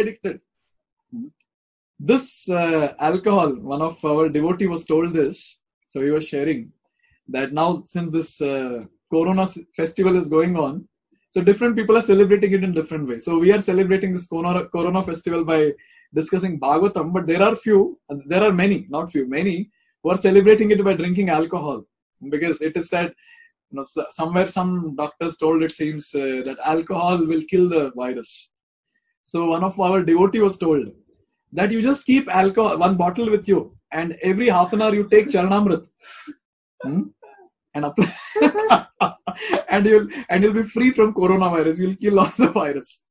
This alcohol, one of our devotee was told this. So he was sharing that now since this Corona festival is going on, so different people are celebrating it in different ways. So we are celebrating this Corona festival by discussing Bhagavatam, but there are many, not few, many who are celebrating it by drinking alcohol, because it is said, somewhere some doctors told, it seems, that alcohol will kill the virus. So one of our devotee was told that you just keep alcohol, one bottle with you, and every half an hour you take Charanamrit, and apply and you'll be free from coronavirus. You'll kill all the virus.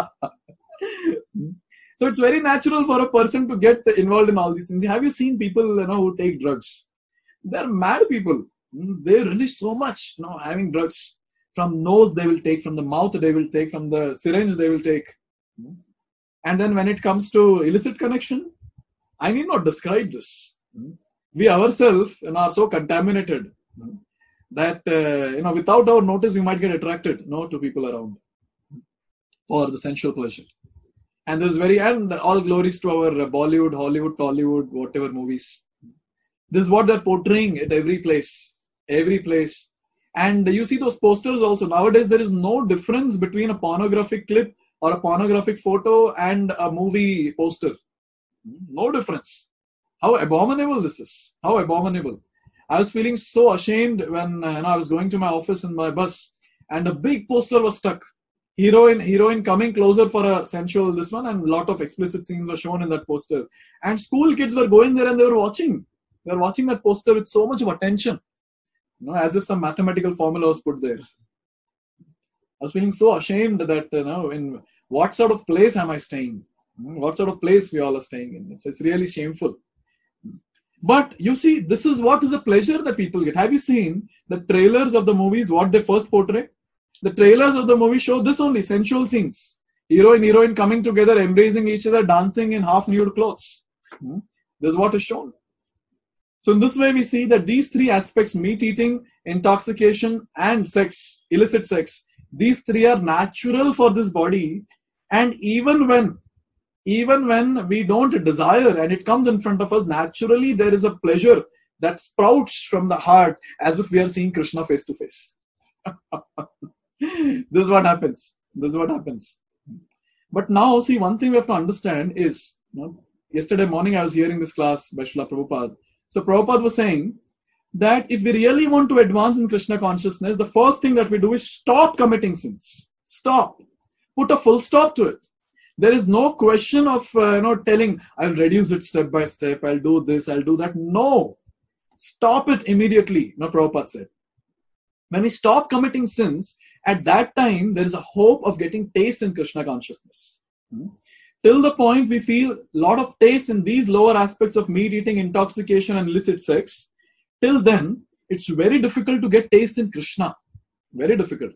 So it's very natural for a person to get involved in all these things. Have you seen people, who take drugs? They're mad people. They relish so much, having drugs. From nose they will take, from the mouth they will take, from the syringe they will take. And then when it comes to illicit connection, I need not describe this. We ourselves are so contaminated that, without our notice, we might get attracted to people around for the sensual pleasure. And and all glories to our Bollywood, Hollywood, Tollywood, whatever movies. This is what they're portraying at every place. And you see those posters also. Nowadays, there is no difference between a pornographic clip or a pornographic photo and a movie poster. No difference. How abominable this is. How abominable. I was feeling so ashamed when I was going to my office in my bus and a big poster was stuck. Heroine coming closer for a sensual this one, and a lot of explicit scenes were shown in that poster. And school kids were going there and they were watching. They were watching that poster with so much of attention, as if some mathematical formula was put there. I was feeling so ashamed that, in what sort of place am I staying? What sort of place we all are staying in? It's really shameful. But you see, this is what is the pleasure that people get. Have you seen the trailers of the movies, what they first portray? The trailers of the movie show this only, sensual scenes. Hero and heroine coming together, embracing each other, dancing in half-nude clothes. This is what is shown. So in this way, we see that these three aspects, meat eating, intoxication, and sex, illicit sex, these three are natural for this body. And even when we don't desire and it comes in front of us, naturally there is a pleasure that sprouts from the heart as if we are seeing Krishna face to face. This is what happens. But now, see, one thing we have to understand is, yesterday morning I was hearing this class by Srila Prabhupada. So Prabhupada was saying that if we really want to advance in Krishna consciousness, the first thing that we do is stop committing sins. Stop. Put a full stop to it. There is no question of telling, I'll reduce it step by step, I'll do this, I'll do that. No. Stop it immediately, Prabhupada said. When we stop committing sins, at that time, there is a hope of getting taste in Krishna consciousness. Till the point we feel a lot of taste in these lower aspects of meat eating, intoxication, and illicit sex, till then, it's very difficult to get taste in Krishna. Very difficult.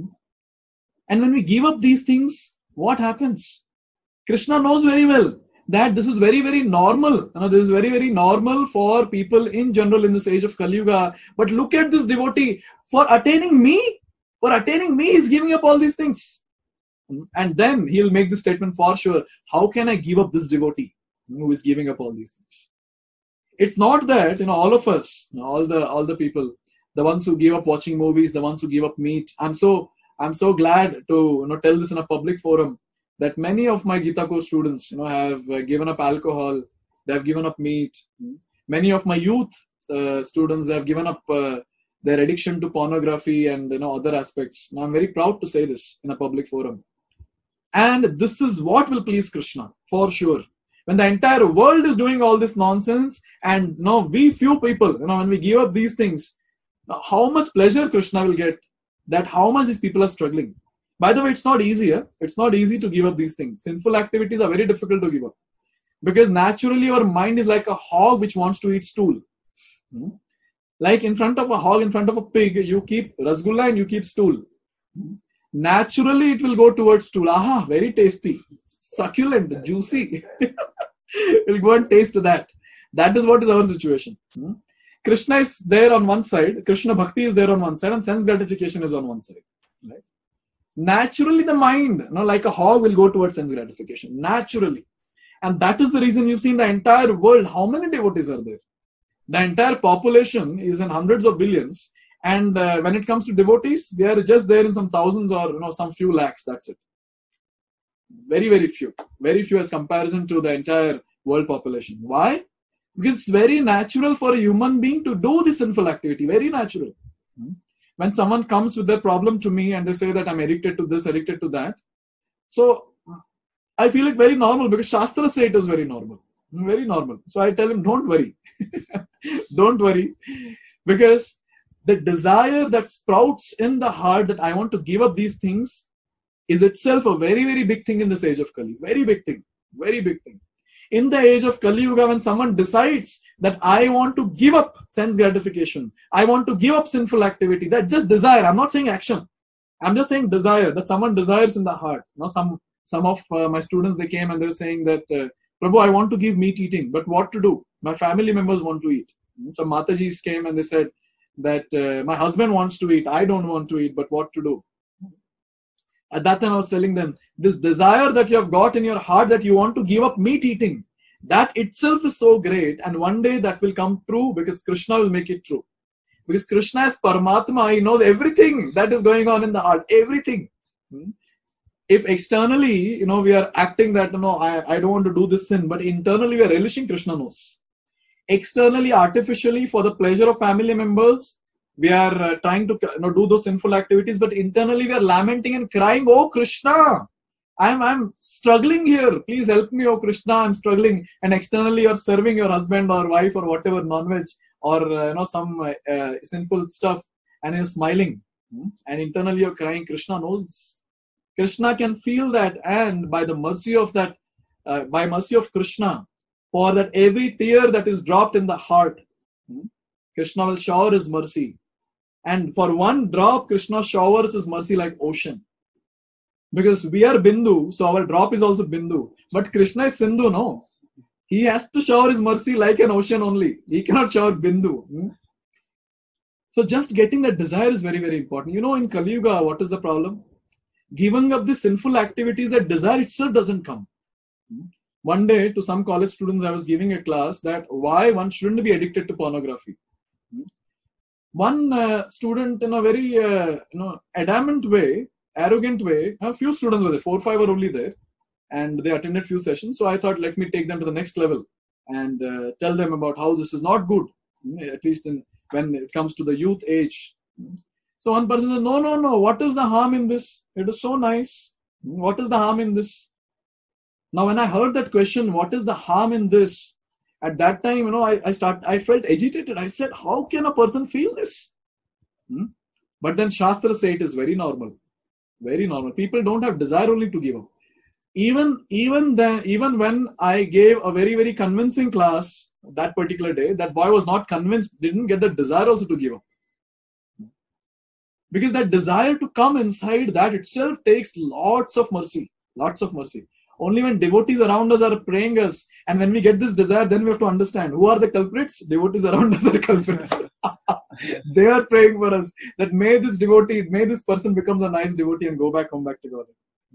And when we give up these things, what happens? Krishna knows very well that this is very, very normal. This is very, very normal for people in general in this age of Kali Yuga. But look at this devotee. For attaining me, he's giving up all these things. And then he'll make the statement for sure, how can I give up this devotee who is giving up all these things? It's not that, all of us, all the people, the ones who give up watching movies, the ones who give up meat. I'm so glad to tell this in a public forum that many of my Gita Course students, have given up alcohol, they have given up meat. Many of my youth students, they have given up their addiction to pornography and other aspects. Now, I'm very proud to say this in a public forum. And this is what will please Krishna, for sure. When the entire world is doing all this nonsense, and we few people, when we give up these things, how much pleasure Krishna will get, that how much these people are struggling. By the way, it's not easy. It's not easy to give up these things. Sinful activities are very difficult to give up. Because naturally our mind is like a hog which wants to eat stool. Like in front of a hog, in front of a pig, you keep rasgulla and you keep stool. Naturally it will go towards stool. Aha, very tasty, succulent, juicy. We'll go and taste that. That is what is our situation. Krishna is there on one side, Krishna Bhakti is there on one side, and sense gratification is on one side. Right? Naturally the mind, like a hog, will go towards sense gratification. Naturally. And that is the reason you've seen the entire world. How many devotees are there? The entire population is in hundreds of billions. And when it comes to devotees, we are just there in some thousands or some few lakhs. That's it. Very, very few. Very few as comparison to the entire world population. Why? Because it's very natural for a human being to do this sinful activity. Very natural. When someone comes with their problem to me and they say that I'm addicted to this, addicted to that. So I feel it very normal because Shastra say it is very normal. Very normal. So I tell him, don't worry. Don't worry. Because the desire that sprouts in the heart that I want to give up these things is itself a very, very big thing in this age of Kali. Very big thing. Very big thing. In the age of Kali Yuga, when someone decides that I want to give up sense gratification, I want to give up sinful activity, that just desire. I'm not saying action. I'm just saying desire, that someone desires in the heart. Some of my students, they came and they were saying that, Prabhu, I want to give meat eating, but what to do? My family members want to eat. Some Matajis came and they said that my husband wants to eat. I don't want to eat, but what to do? At that time, I was telling them, this desire that you have got in your heart that you want to give up meat eating, that itself is so great. And one day that will come true because Krishna will make it true. Because Krishna is Paramatma. He knows everything that is going on in the heart. Everything. If externally, we are acting that, I don't want to do this sin, but internally we are relishing, Krishna knows. Externally, artificially, for the pleasure of family members, we are trying to do those sinful activities, but internally we are lamenting and crying, "Oh Krishna, I'm struggling here. Please help me, oh Krishna, I'm struggling." And externally you're serving your husband or wife or whatever, non-veg or some sinful stuff, and you're smiling. And internally you're crying. Krishna knows this. Krishna can feel that, and by the mercy of that, by mercy of Krishna, for that every tear that is dropped in the heart, Krishna will shower his mercy. And for one drop, Krishna showers his mercy like ocean. Because we are Bindu, so our drop is also Bindu. But Krishna is Sindhu, no. He has to shower his mercy like an ocean only. He cannot shower Bindu. So just getting that desire is very, very important. In Kali Yuga, what is the problem? Giving up the sinful activities, that desire itself doesn't come. One day, to some college students, I was giving a class that why one shouldn't be addicted to pornography. One student, in a very adamant way, arrogant way, a few students were there, 4 or 5 were only there, and they attended few sessions. So I thought, let me take them to the next level and tell them about how this is not good, at least when it comes to the youth age. So one person said, no, what is the harm in this? It is so nice. What is the harm in this? Now, when I heard that question, what is the harm in this? At that time, I felt agitated. I said, how can a person feel this? But then Shastra say it is very normal. Very normal. People don't have desire only to give up. Even when I gave a very, very convincing class that particular day, that boy was not convinced, didn't get the desire also to give up. Because that desire to come inside, that itself takes lots of mercy. Lots of mercy. Only when devotees around us are praying us, and when we get this desire, then we have to understand who are the culprits. Devotees around us are culprits. They are praying for us that may this person becomes a nice devotee and come back to God.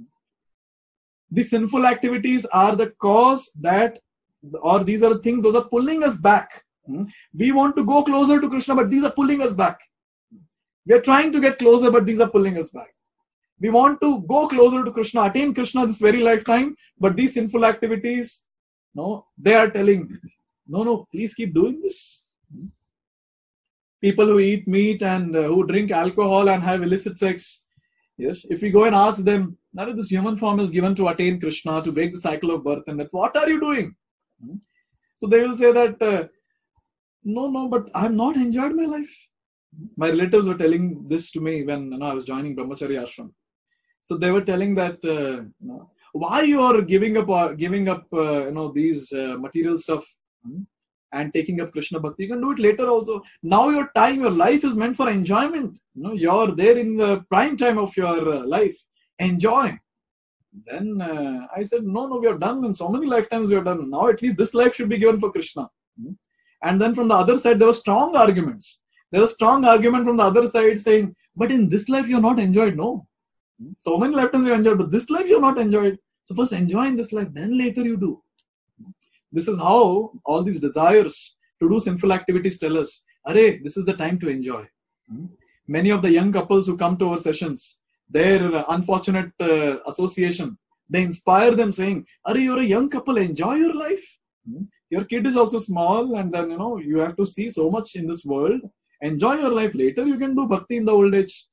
The sinful activities are the cause or these are the things, those are pulling us back. We want to go closer to Krishna, but these are pulling us back. We are trying to get closer, but these are pulling us back. We want to go closer to Krishna, attain Krishna this very lifetime, but these sinful activities, they are telling, no, please keep doing this. People who eat meat and who drink alcohol and have illicit sex, yes, if we go and ask them, this human form is given to attain Krishna, to break the cycle of birth, and that, what are you doing? So they will say that, no, but I have not enjoyed my life. My relatives were telling this to me when I was joining Brahmacharya Ashram. So they were telling that why you are giving up these material stuff and taking up Krishna Bhakti. You can do it later also. Now your life is meant for enjoyment. You're there in the prime time of your life. Enjoy. Then I said, no, we are done. In so many lifetimes we are done. Now at least this life should be given for Krishna. And then from the other side, there were strong arguments. There was a strong argument from the other side saying, but in this life you're not enjoyed. No. So many lifetimes you enjoyed, but this life you're not enjoyed. So first enjoy in this life, then later you do. This is how all these desires to do sinful activities tell us, this is the time to enjoy. Many of the young couples who come to our sessions, their unfortunate association, they inspire them saying, you're a young couple, enjoy your life. Your kid is also small, and then you have to see so much in this world. Enjoy your life. Later you can do bhakti in the old age.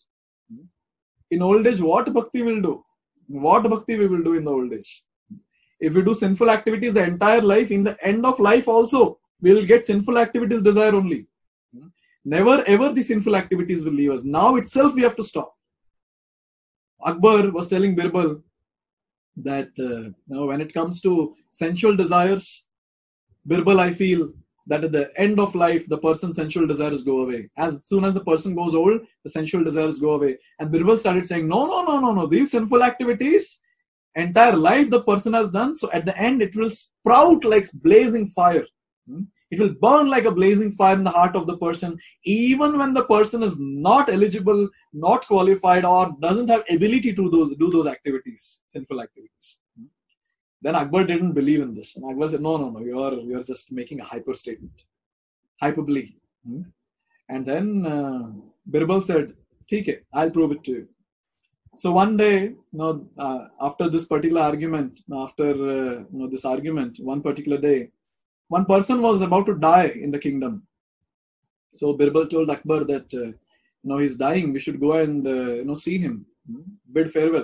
In old age, what bhakti will do? What bhakti we will do in the old age? If we do sinful activities the entire life, in the end of life also, we will get sinful activities desire only. Never ever the sinful activities will leave us. Now itself we have to stop. Akbar was telling Birbal that when it comes to sensual desires, Birbal, I feel that at the end of life, the person's sensual desires go away. As soon as the person goes old, the sensual desires go away. And Birbal started saying, no. These sinful activities, entire life the person has done. So at the end, it will sprout like blazing fire. It will burn like a blazing fire in the heart of the person, even when the person is not eligible, not qualified, or doesn't have ability to do those activities, sinful activities. Then Akbar didn't believe in this. And Akbar said, no, you're just making a hyper statement. Hyperbole. And then Birbal said, "Okay, I'll prove it to you." So one day, after this particular argument, one particular day, one person was about to die in the kingdom. So Birbal told Akbar that he's dying. We should go and see him, bid farewell.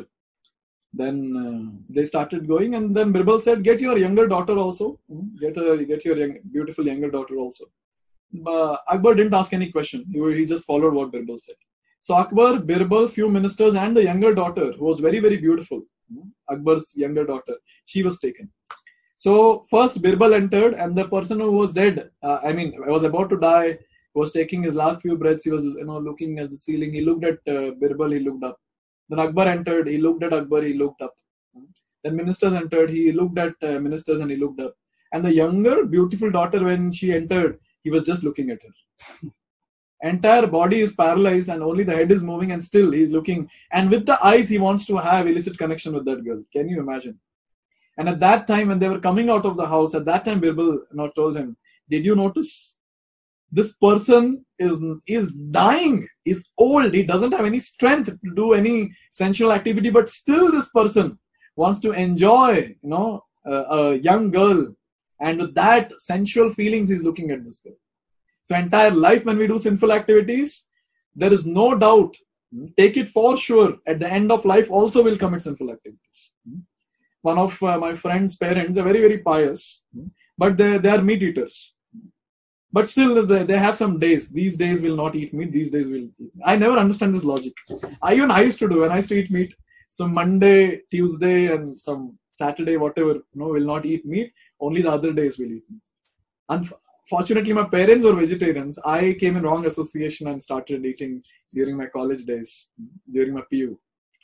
Then they started going, and then Birbal said, "Get your younger daughter also. Get your beautiful younger daughter also." But Akbar didn't ask any question. He just followed what Birbal said. So Akbar, Birbal, few ministers, and the younger daughter, who was very, very beautiful, Akbar's younger daughter, she was taken. So first Birbal entered, and the person who was dead, was about to die, was taking his last few breaths. He was, looking at the ceiling. He looked at Birbal. He looked up. Then Akbar entered. He looked at Akbar. He looked up. Then ministers entered. He looked at ministers and he looked up. And the younger, beautiful daughter, when she entered, he was just looking at her. Entire body is paralyzed and only the head is moving, and still he's looking. And with the eyes, he wants to have illicit connection with that girl. Can you imagine? And at that time, when they were coming out of the house, at that time, Birbal told him, "Did you notice? This person is dying. He's old. He doesn't have any strength to do any sensual activity, but still this person wants to enjoy, a young girl. And with that sensual feelings, he's looking at this girl." So entire life, when we do sinful activities, there is no doubt, take it for sure, at the end of life also will commit sinful activities. One of my friend's parents are very, very pious, but they are meat eaters. But still, they have some days. These days will not eat meat. These days will eat. I never understand this logic. I used to do when I used to eat meat. So Monday, Tuesday, and some Saturday, whatever, will not eat meat. Only the other days will eat meat. Unfortunately, my parents were vegetarians. I came in wrong association and started eating during my college days, during my PU.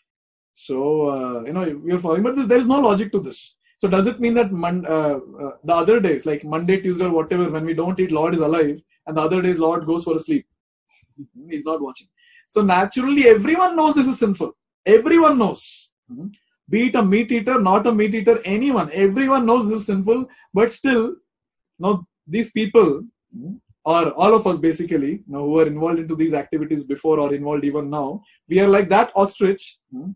So, we are following. But there is no logic to this. So does it mean that the other days, like Monday, Tuesday, or whatever, when we don't eat, Lord is alive, and the other days Lord goes for a sleep? He's not watching. So naturally, everyone knows this is sinful. Everyone knows. Be it a meat eater, not a meat eater, anyone. Everyone knows this is sinful. But still, these people, or all of us basically, who are involved into these activities before or involved even now, we are like that ostrich.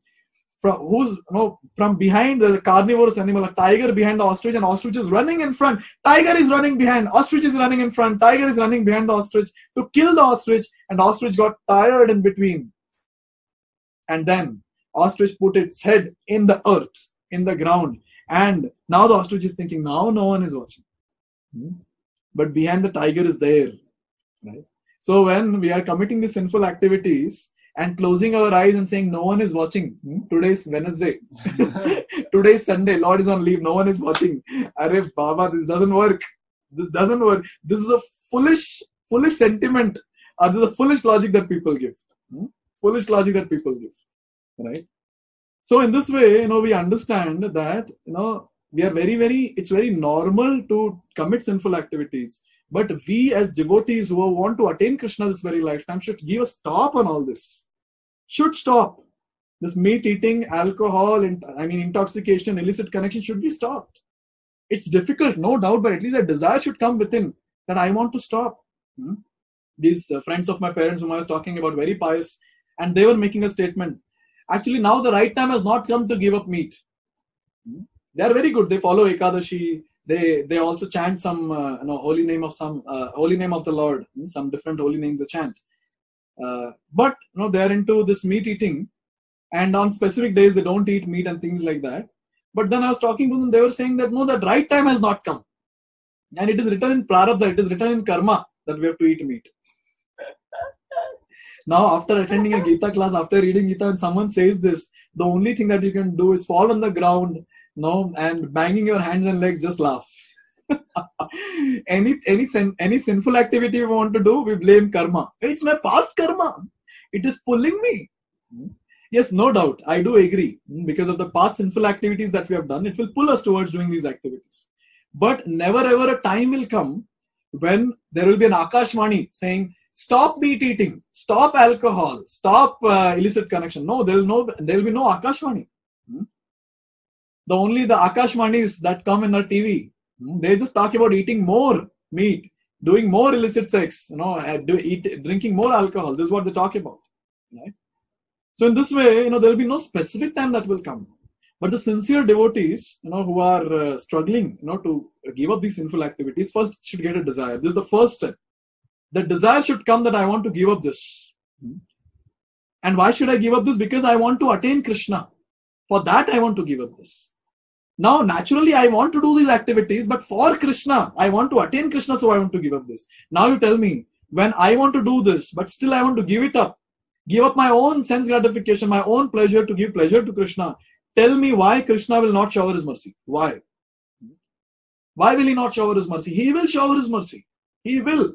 From behind, there's a carnivorous animal, a tiger behind the ostrich, and ostrich is running in front. Tiger is running behind. Ostrich is running in front. Tiger is running behind the ostrich to kill the ostrich, and the ostrich got tired in between. And then ostrich put its head in the earth, in the ground, and now the ostrich is thinking, now no one is watching. But behind the tiger is there. Right? So when we are committing these sinful activities, and closing our eyes and saying, no one is watching. Today's Wednesday. Today's Sunday. Lord is on leave. No one is watching. Arey Baba, this doesn't work. This doesn't work. This is a foolish sentiment. This is a foolish logic that people give. Foolish logic that people give. Right? So in this way, we understand that, we are it's very normal to commit sinful activities. But we as devotees who want to attain Krishna this very lifetime should give a stop on all this. Should stop. This meat eating, alcohol, intoxication, illicit connection should be stopped. It's difficult, no doubt, but at least a desire should come within that I want to stop. These friends of my parents whom I was talking about, very pious, and they were making a statement. Actually, now the right time has not come to give up meat. They are very good. They follow Ekadashi. They also chant some holy name of the Lord. Some different holy names they chant. But they are into this meat eating, and on specific days they don't eat meat and things like that. But then I was talking to them, they were saying that no, that right time has not come, and it is written in Prarabdha, it is written in Karma that we have to eat meat. Now, after attending a Gita class, after reading Gita, and someone says this, the only thing that you can do is fall on the ground, and banging your hands and legs, just laugh. Any sinful activity we want to do, we blame karma. It's my past karma. It is pulling me. Yes, no doubt. I do agree. Because of the past sinful activities that we have done, it will pull us towards doing these activities. But never ever a time will come when there will be an Akashvani saying, stop meat eating, stop alcohol, stop illicit connection. No, there will be no Akashvani. The Akashvanis that come in the TV, they just talk about eating more meat, doing more illicit sex, drinking more alcohol. This is what they talk about. Right? So in this way, there will be no specific time that will come. But the sincere devotees, who are struggling, to give up these sinful activities, first should get a desire. This is the first step. the desire should come that I want to give up this. And why should I give up this? Because I want to attain Krishna. For that, I want to give up this. Now, naturally, I want to do these activities, but for Krishna, I want to attain Krishna, so I want to give up this. Now you tell me, when I want to do this, but still I want to give it up, give up my own sense gratification, my own pleasure to give pleasure to Krishna, tell me why Krishna will not shower his mercy. Why? Why will he not shower his mercy? He will shower his mercy. He will.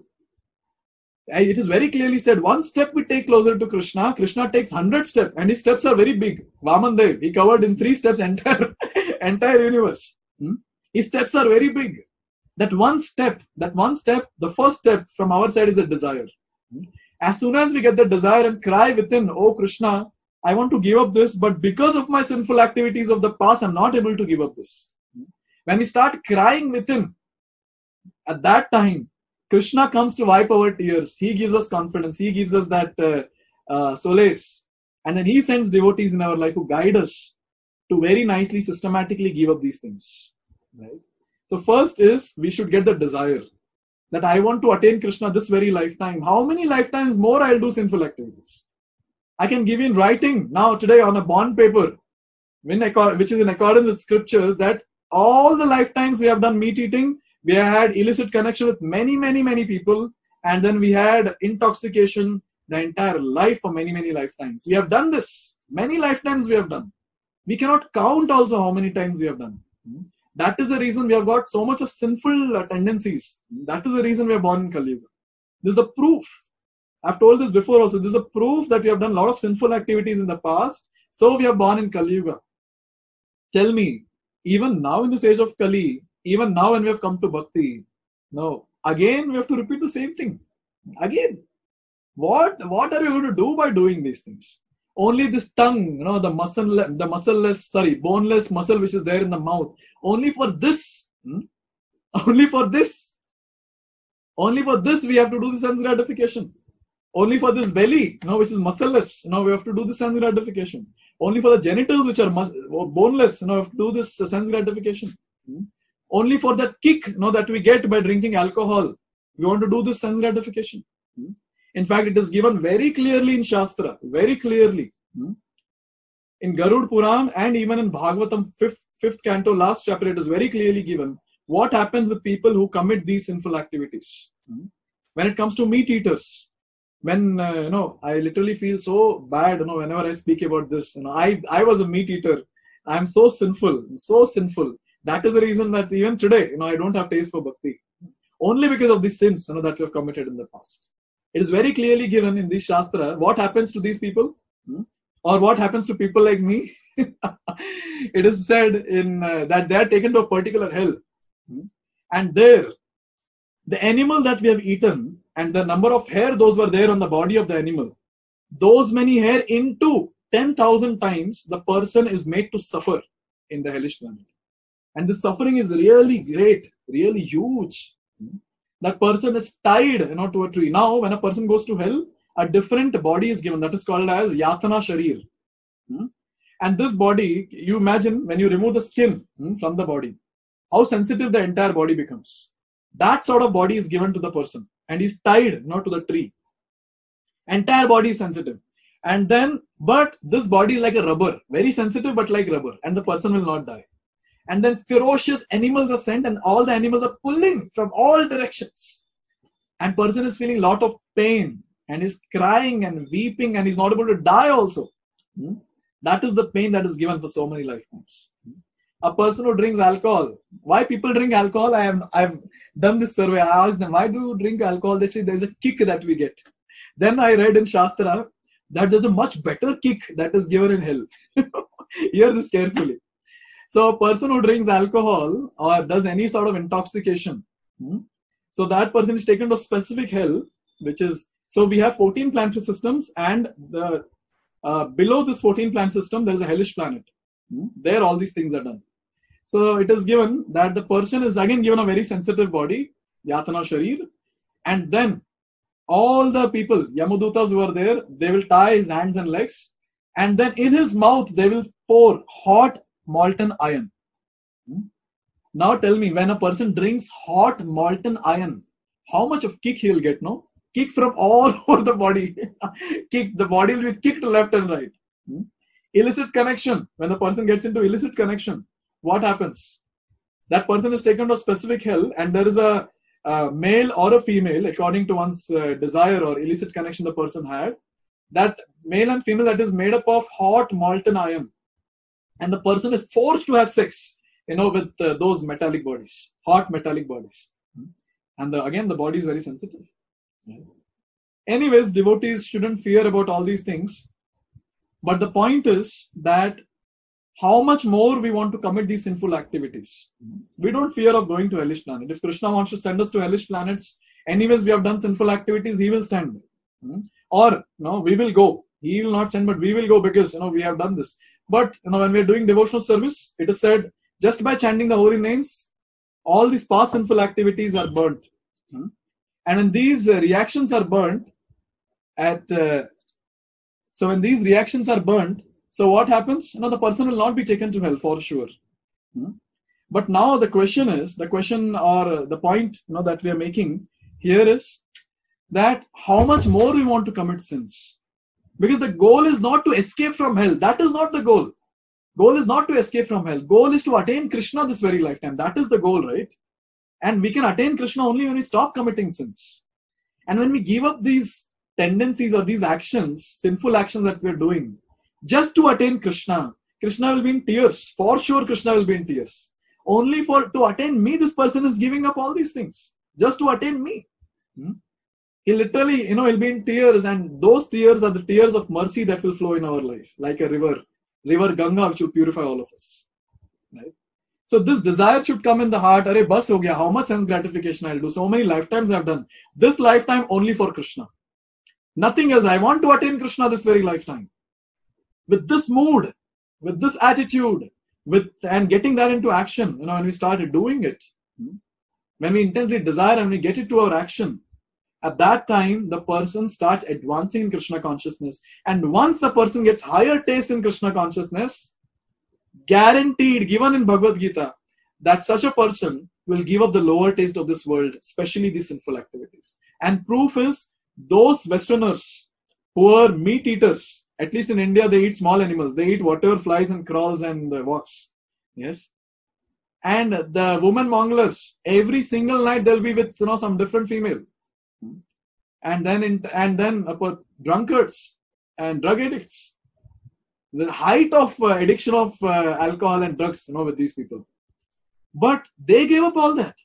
It is very clearly said, one step we take closer to Krishna, Krishna takes 100 steps, and his steps are very big. Vaman Dev, he covered in 3 steps entire universe. His steps are very big. That one step, the first step from our side is a desire. As soon as we get the desire and cry within, oh Krishna, I want to give up this, but because of my sinful activities of the past, I'm not able to give up this. When we start crying within, at that time, Krishna comes to wipe our tears. He gives us confidence. He gives us that solace. And then he sends devotees in our life who guide us to very nicely, systematically give up these things. Right? So first is, we should get the desire that I want to attain Krishna this very lifetime. How many lifetimes more I'll do sinful activities? I can give in writing now today on a bond paper, which is in accordance with scriptures, that all the lifetimes we have done meat eating, we have had illicit connection with many, many, many people, and then we had intoxication the entire life for many, many lifetimes. We have done this. Many lifetimes we have done. We cannot count also how many times we have done. That is the reason we have got so much of sinful tendencies. That is the reason we are born in Kali Yuga. This is the proof. I've told this before also. This is the proof that we have done a lot of sinful activities in the past. So we are born in Kali Yuga. Tell me, even now in this age of Kali, even now when we have come to Bhakti, no, again we have to repeat the same thing. Again. What are we going to do by doing these things? Only this tongue, the boneless muscle which is there in the mouth. Only for this. Only for this we have to do the sense gratification. Only for this belly, which is muscleless, we have to do the sense gratification. Only for the genitals which are boneless, we have to do this sense gratification. Only for that kick, that we get by drinking alcohol, we want to do this sense gratification. In fact, it is given very clearly in Shastra, very clearly. In Garud Puran and even in Bhagavatam, 5th canto, last chapter, it is very clearly given what happens with people who commit these sinful activities. When it comes to meat eaters, when, I literally feel so bad, whenever I speak about this. I was a meat eater. I'm so sinful, so sinful. That is the reason that even today, I don't have taste for bhakti. Only because of the sins, that we have committed in the past. It is very clearly given in this Shastra what happens to these people, or what happens to people like me. It is said in that they are taken to a particular hell, and there, the animal that we have eaten and the number of hair those were there on the body of the animal, those many hair into 10,000 times the person is made to suffer in the hellish planet, and the suffering is really great, really huge. That person is tied to a tree. Now, when a person goes to hell, a different body is given. That is called as Yatana Sharir. And this body, you imagine when you remove the skin from the body, how sensitive the entire body becomes. That sort of body is given to the person. And he's tied to the tree. Entire body is sensitive. And then, but this body is like a rubber. Very sensitive, but like rubber. And the person will not die. And then ferocious animals are sent and all the animals are pulling from all directions. And person is feeling a lot of pain and is crying and weeping and is not able to die also. That is the pain that is given for so many lifetimes. A person who drinks alcohol. Why people drink alcohol? I've done this survey. I asked them, why do you drink alcohol? They say there's a kick that we get. Then I read in Shastra that there's a much better kick that is given in hell. Hear this carefully. So a person who drinks alcohol or does any sort of intoxication, so that person is taken to a specific hell, which is, so we have 14 planetary systems, and the below this 14 planet system, there is a hellish planet. There all these things are done. So it is given that the person is again given a very sensitive body, Yatana Sharir, and then all the people, Yamadutas who are there, they will tie his hands and legs, and then in his mouth they will pour hot molten iron. Now tell me, when a person drinks hot molten iron, how much of kick he will get, no? Kick from all over the body. The body will be kicked left and right. Illicit connection. When the person gets into illicit connection, what happens? That person is taken to a specific hell, and there is a male or a female, according to one's desire or illicit connection the person had. That male and female, that is made up of hot molten iron. And the person is forced to have sex, with those metallic bodies, hot metallic bodies. And again, the body is very sensitive. Anyways, devotees shouldn't fear about all these things. But the point is that how much more we want to commit these sinful activities. We don't fear of going to hellish planet. If Krishna wants to send us to hellish planets, anyways we have done sinful activities, he will send. Or we will go. He will not send, but we will go because we have done this. But when we are doing devotional service, it is said just by chanting the holy names, all these past sinful activities are burnt. And when these reactions are burnt, so when these reactions are burnt, so what happens? The person will not be taken to hell for sure. But now the question or the point that we are making here is that how much more we want to commit sins. Because the goal is not to escape from hell. That is not the goal. Goal is not to escape from hell. Goal is to attain Krishna this very lifetime. That is the goal, right? And we can attain Krishna only when we stop committing sins. And when we give up these tendencies or these actions, sinful actions that we're doing, just to attain Krishna, Krishna will be in tears. For sure, Krishna will be in tears. Only to attain me, this person is giving up all these things. Just to attain me. He literally, he'll be in tears, and those tears are the tears of mercy that will flow in our life, like a river Ganga, which will purify all of us. Right? So this desire should come in the heart. Arey, bas ho gaya. How much sense gratification I'll do? So many lifetimes I've done. This lifetime only for Krishna. Nothing else. I want to attain Krishna this very lifetime. With this mood, with this attitude, and getting that into action, when we started doing it, when we intensely desire and we get it to our action, at that time, the person starts advancing in Krishna consciousness. And once the person gets higher taste in Krishna consciousness, guaranteed, given in Bhagavad Gita, that such a person will give up the lower taste of this world, especially these sinful activities. And proof is, those Westerners who are meat eaters, at least in India, they eat small animals. They eat whatever flies and crawls and walks. Yes. And the women monglers, every single night they'll be with some different female. And then drunkards and drug addicts. The height of addiction of alcohol and drugs, with these people. But they gave up all that.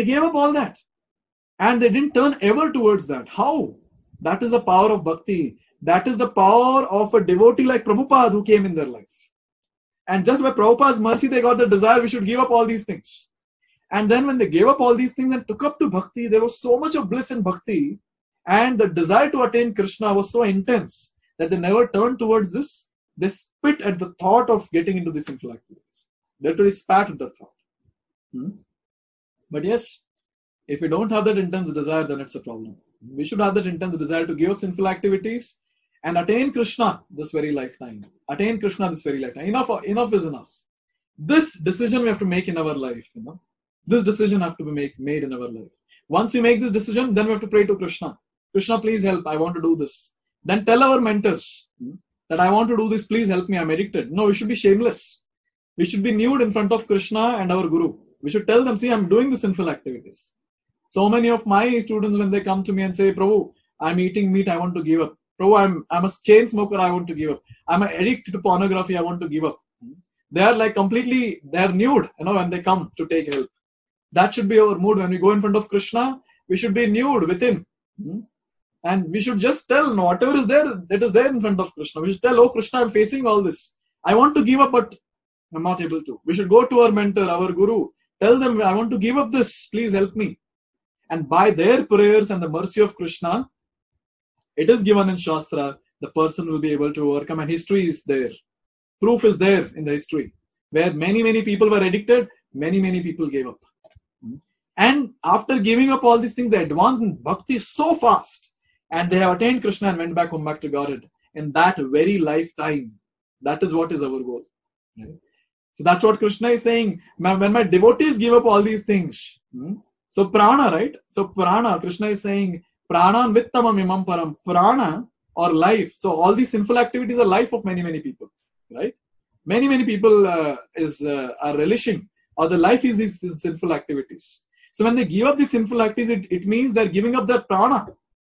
And they didn't turn ever towards that. How? That is the power of bhakti. That is the power of a devotee like Prabhupada who came in their life. And just by Prabhupada's mercy, they got the desire we should give up all these things. And then when they gave up all these things and took up to bhakti, there was so much of bliss in bhakti. And the desire to attain Krishna was so intense that they never turned towards this. They spit at the thought of getting into these sinful activities. They literally spat at the thought. But yes, if we don't have that intense desire, then it's a problem. We should have that intense desire to give up sinful activities and attain Krishna this very lifetime. Enough is enough. This decision we have to make in our life. This decision has to be made in our life. Once we make this decision, then we have to pray to Krishna. Krishna, please help. I want to do this. Then tell our mentors that I want to do this. Please help me. I'm addicted. No, we should be shameless. We should be nude in front of Krishna and our Guru. We should tell them, see, I'm doing the sinful activities. So many of my students, when they come to me and say, Prabhu, I'm eating meat, I want to give up. Prabhu, I'm a chain smoker, I want to give up. I'm an addict to pornography, I want to give up. They are they're nude, when they come to take help. That should be our mood. When we go in front of Krishna, we should be nude within. And we should just tell, whatever is there, that is there in front of Krishna. We should tell, oh Krishna, I'm facing all this. I want to give up, but I'm not able to. We should go to our mentor, our Guru. Tell them, I want to give up this. Please help me. And by their prayers and the mercy of Krishna, it is given in Shastra, the person will be able to overcome. And history is there. Proof is there in the history. Where many people were addicted, many people gave up. And after giving up all these things, they advanced in bhakti so fast. And they have attained Krishna and went back home, back to Godhead. In that very lifetime. That is what is our goal. Right? So that's what Krishna is saying. When my devotees give up all these things. So prana, right? So prana, Krishna is saying, Pranan vittamam imam param. Prana or life. So all these sinful activities are life of many, many people, right? Many people are relishing, or the life is these sinful activities. So when they give up these sinful activities, it means they're giving up their prana.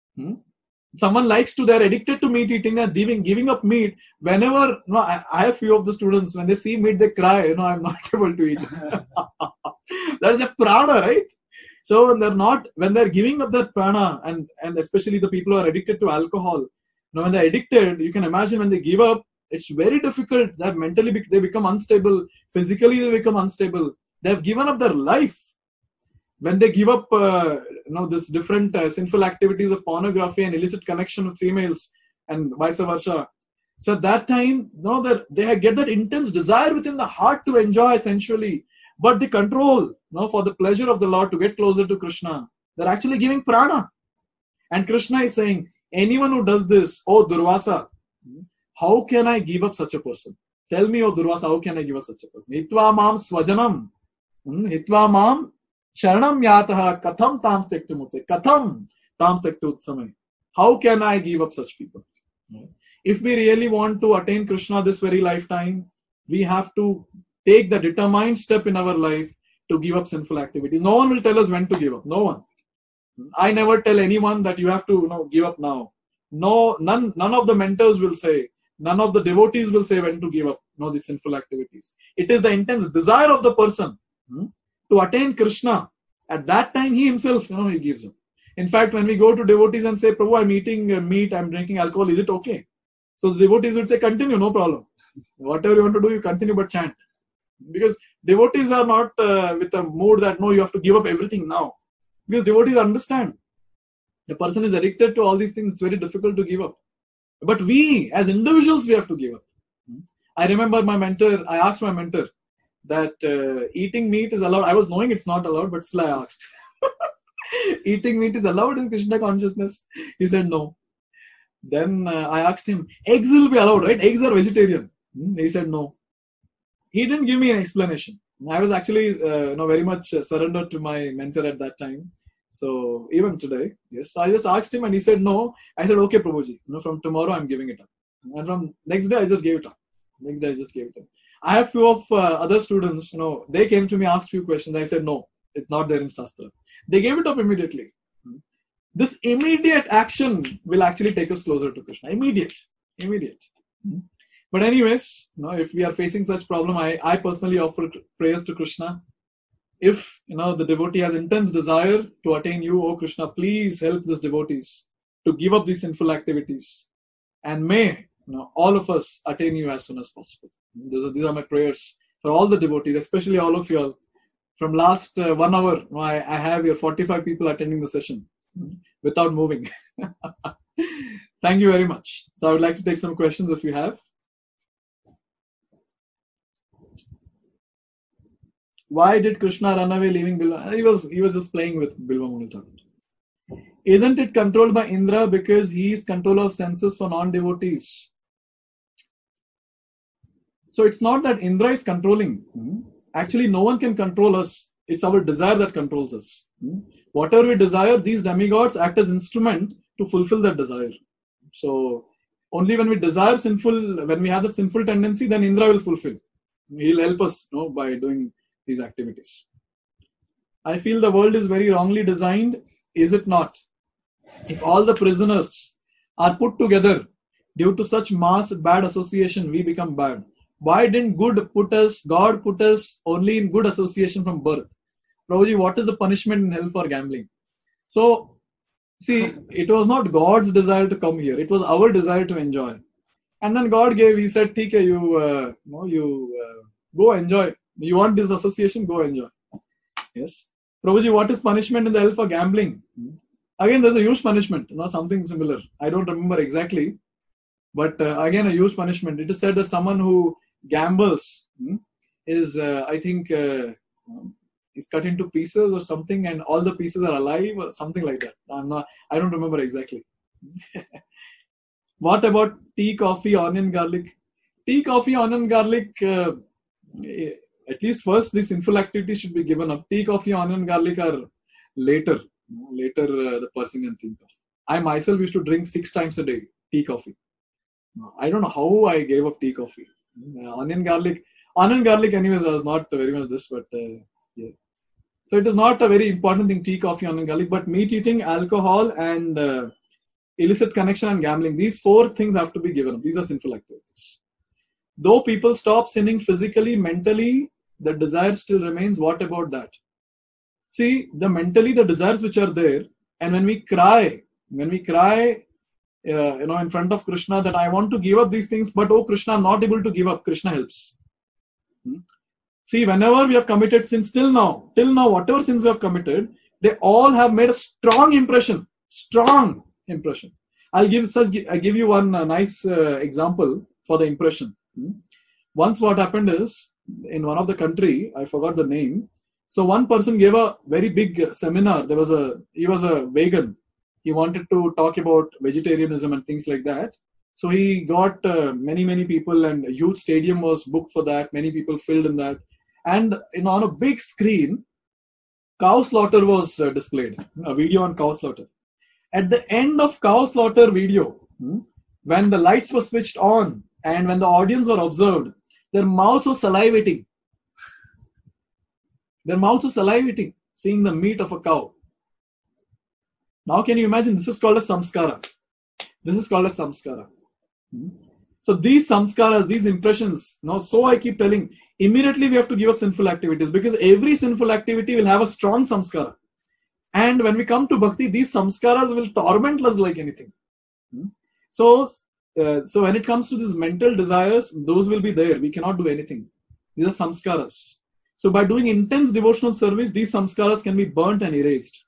Someone they're addicted to meat eating, they're giving up meat. Whenever, I have few of the students, when they see meat, they cry, I'm not able to eat. That is a prana, right? So when they're giving up their prana, and especially the people who are addicted to alcohol, when they're addicted, you can imagine when they give up, it's very difficult. That mentally they become unstable, physically they become unstable. They have given up their life. When they give up, this different sinful activities of pornography and illicit connection with females and vice versa. So at that time, they get that intense desire within the heart to enjoy sensually, but the control, for the pleasure of the Lord to get closer to Krishna. They're actually giving prana. And Krishna is saying, anyone who does this, oh Durvasa, how can I give up such a person? Tell me, oh Durvasa, how can I give up such a person? Hitva mam swajanam. Hitva mam sharanam yataha katham tam stektu mutse. Katham tam stektu utsamay. How can I give up such people? If we really want to attain Krishna this very lifetime, we have to take the determined step in our life to give up sinful activities. No one will tell us when to give up. No one. I never tell anyone that you have to give up now. No, none of the mentors will say, none of the devotees will say when to give up these sinful activities. It is the intense desire of the person to attain Krishna. At that time, he himself, he gives up. In fact, when we go to devotees and say, Prabhu, I'm eating meat, I'm drinking alcohol, is it okay? So the devotees would say, continue, no problem. Whatever you want to do, you continue, but chant. Because devotees are not with a mood that, no, you have to give up everything now. Because devotees understand. The person is addicted to all these things, it's very difficult to give up. But we, as individuals, we have to give up. I remember I asked my mentor that eating meat is allowed. I was knowing it's not allowed, but still I asked. Eating meat is allowed in Krishna consciousness? He said no. Then I asked him, eggs will be allowed, right? Eggs are vegetarian. He said no. He didn't give me an explanation. I was actually very much surrendered to my mentor at that time. So even today, yes, I just asked him and he said no. I said, okay, Prabhuji, from tomorrow I'm giving it up. And from next day I just gave it up. I have few of other students, they came to me, asked few questions. I said no, it's not there in Shastra. They gave it up immediately. This immediate action will actually take us closer to Krishna. Immediate. But anyways, if we are facing such problem, I personally offer prayers to Krishna. If the devotee has intense desire to attain you, oh Krishna, please help these devotees to give up these sinful activities, and may all of us attain you as soon as possible. These are my prayers for all the devotees, especially all of you all. From last 1 hour, I have here 45 people attending the session without moving. Thank you very much. So I would like to take some questions if you have. Why did Krishna run away leaving Bilva? He was just playing with Bilva Mungal. Isn't it controlled by Indra because he is control of senses for non-devotees? So it's not that Indra is controlling. Actually, no one can control us. It's our desire that controls us. Whatever we desire, these demigods act as instrument to fulfill that desire. So only when we desire when we have that sinful tendency, then Indra will fulfill. He'll help us by doing these activities. I feel the world is very wrongly designed. Is it not? If all the prisoners are put together due to such mass bad association, we become bad. Why didn't God put us only in good association from birth? Prabhuji, what is the punishment in hell for gambling? So, see, it was not God's desire to come here. It was our desire to enjoy. And then God he said, "Okay, you go enjoy. You want this association, go enjoy." Yes. Prabhuji, what is punishment in the hell for gambling? Again, there's a huge punishment, something similar. I don't remember exactly. But again, a huge punishment. It is said that someone who gambles is, I think, is cut into pieces or something, and all the pieces are alive or something like that. I don't remember exactly. What about tea, coffee, onion, garlic? Tea, coffee, onion, garlic, at least first the sinful activities should be given up. Tea, coffee, onion, garlic are later the person can think of. I myself used to drink 6 times a day tea, coffee. I don't know how I gave up tea, coffee. Onion, garlic. Anyways, I was not very much this, but yeah. So it is not a very important thing, tea, coffee, onion, garlic, but meat eating, alcohol, and illicit connection and gambling. These 4 things have to be given up. These are sinful activities. Though people stop sinning physically, mentally, the desire still remains. What about that? See, the desires which are there, and when we cry, in front of Krishna that I want to give up these things, but oh Krishna, I'm not able to give up. Krishna helps. See, whenever we have committed sins till now, whatever sins we have committed, they all have made a strong impression. I'll give you one nice example for the impression. Once what happened is, in one of the country, I forgot the name. So one person gave a very big seminar. He was a vegan. He wanted to talk about vegetarianism and things like that. So he got many people, and a huge stadium was booked for that. Many people filled in that. And on a big screen, cow slaughter was displayed, a video on cow slaughter. At the end of cow slaughter video, when the lights were switched on and when the audience were observed, their mouths were salivating. Seeing the meat of a cow. Now can you imagine? This is called a samskara. So these samskaras, these impressions, so I keep telling, immediately we have to give up sinful activities, because every sinful activity will have a strong samskara. And when we come to bhakti, these samskaras will torment us like anything. So when it comes to these mental desires, those will be there. We cannot do anything. These are samskaras. So by doing intense devotional service, these samskaras can be burnt and erased.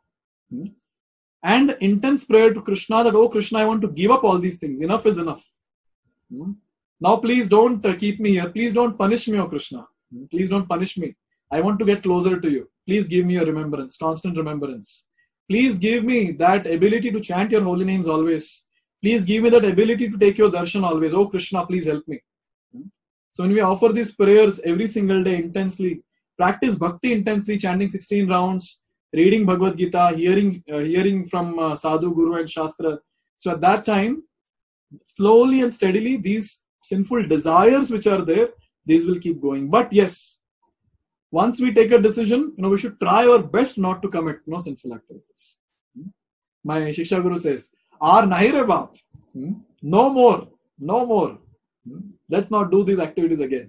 And intense prayer to Krishna that, oh Krishna, I want to give up all these things. Enough is enough. Now please don't keep me here. Please don't punish me, oh Krishna. Please don't punish me. I want to get closer to you. Please give me a remembrance, constant remembrance. Please give me that ability to chant your holy names always. Please give me that ability to take your darshan always. Oh Krishna, please help me. So when we offer these prayers every single day intensely, practice bhakti intensely, chanting 16 rounds, reading Bhagavad Gita, hearing from Sadhu, Guru and Shastra. So at that time, slowly and steadily, these sinful desires which are there, these will keep going. But yes, once we take a decision, we should try our best not to commit sinful activities. My Shiksha Guru says, "Aar nahi re baap, no more. Let's not do these activities again."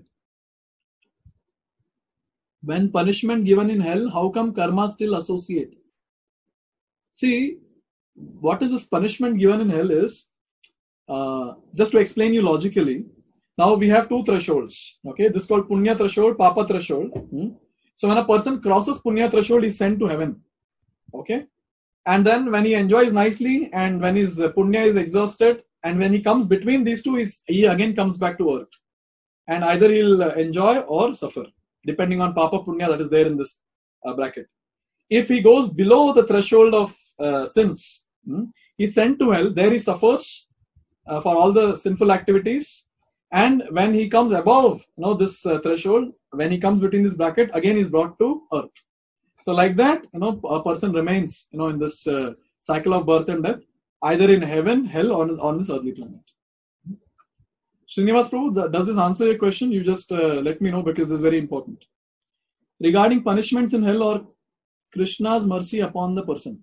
When punishment given in hell, how come karma still associate? See, what is this punishment given in hell is, just to explain you logically, now we have 2 thresholds. Okay, this is called punya threshold, papa threshold. So when a person crosses punya threshold, he's sent to heaven. Okay, and then when he enjoys nicely, and when his punya is exhausted, and when he comes between these two, he again comes back to earth, and either he'll enjoy or suffer, depending on papa punya that is there in this bracket. If he goes below the threshold of sins, he's sent to hell. There he suffers for all the sinful activities. And when he comes above this threshold, when he comes between this bracket, again he's brought to earth. So like that, a person remains in this cycle of birth and death, either in heaven, hell, or on this earthly planet. Srinivas Prabhu, does this answer your question? You just let me know, because this is very important. Regarding punishments in hell or Krishna's mercy upon the person.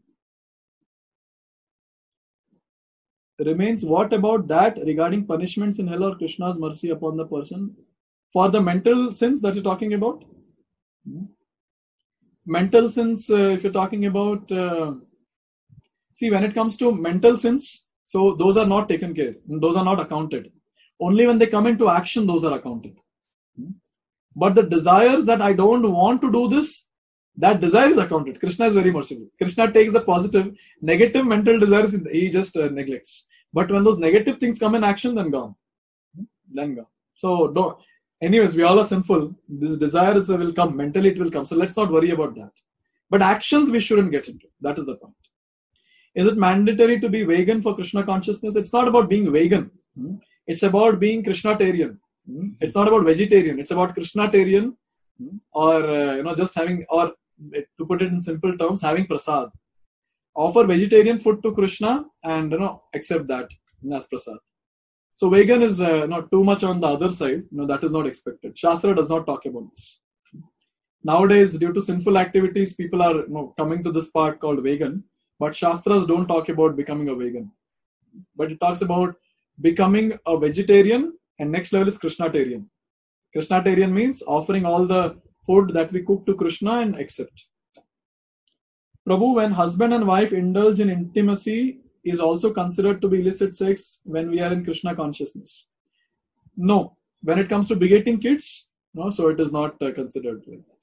Remains, what about that regarding punishments in hell or Krishna's mercy upon the person? For the mental sins that you're talking about? Mental sins, if you're talking about, see, when it comes to mental sins, so those are not taken care, those are not accounted. Only when they come into action, those are accounted. But the desires that I don't want to do this, that desire is accounted. Krishna is very merciful. Krishna takes the positive, negative mental desires, he just neglects. But when those negative things come in action, then gone. So, anyways, we all are sinful. These desires will come. Mentally, it will come. So let's not worry about that. But actions we shouldn't get into. That is the point. Is it mandatory to be vegan for Krishna consciousness? It's not about being vegan. It's about being Krishnatarian. It's not about vegetarian. It's about Krishnatarian, or just having, or to put it in simple terms, having prasad. offer vegetarian food to Krishna and accept that as prasad. So vegan is not too much on the other side. That is not expected. Shastra does not talk about this. Nowadays, due to sinful activities, people are coming to this part called vegan. But Shastras don't talk about becoming a vegan. But it talks about becoming a vegetarian, and next level is Krishnatarian. Krishnatarian means offering all the food that we cook to Krishna and accept. Prabhu, when husband and wife indulge in intimacy, is also considered to be illicit sex when we are in Krishna consciousness? No. When it comes to begetting kids, no, so it is not considered.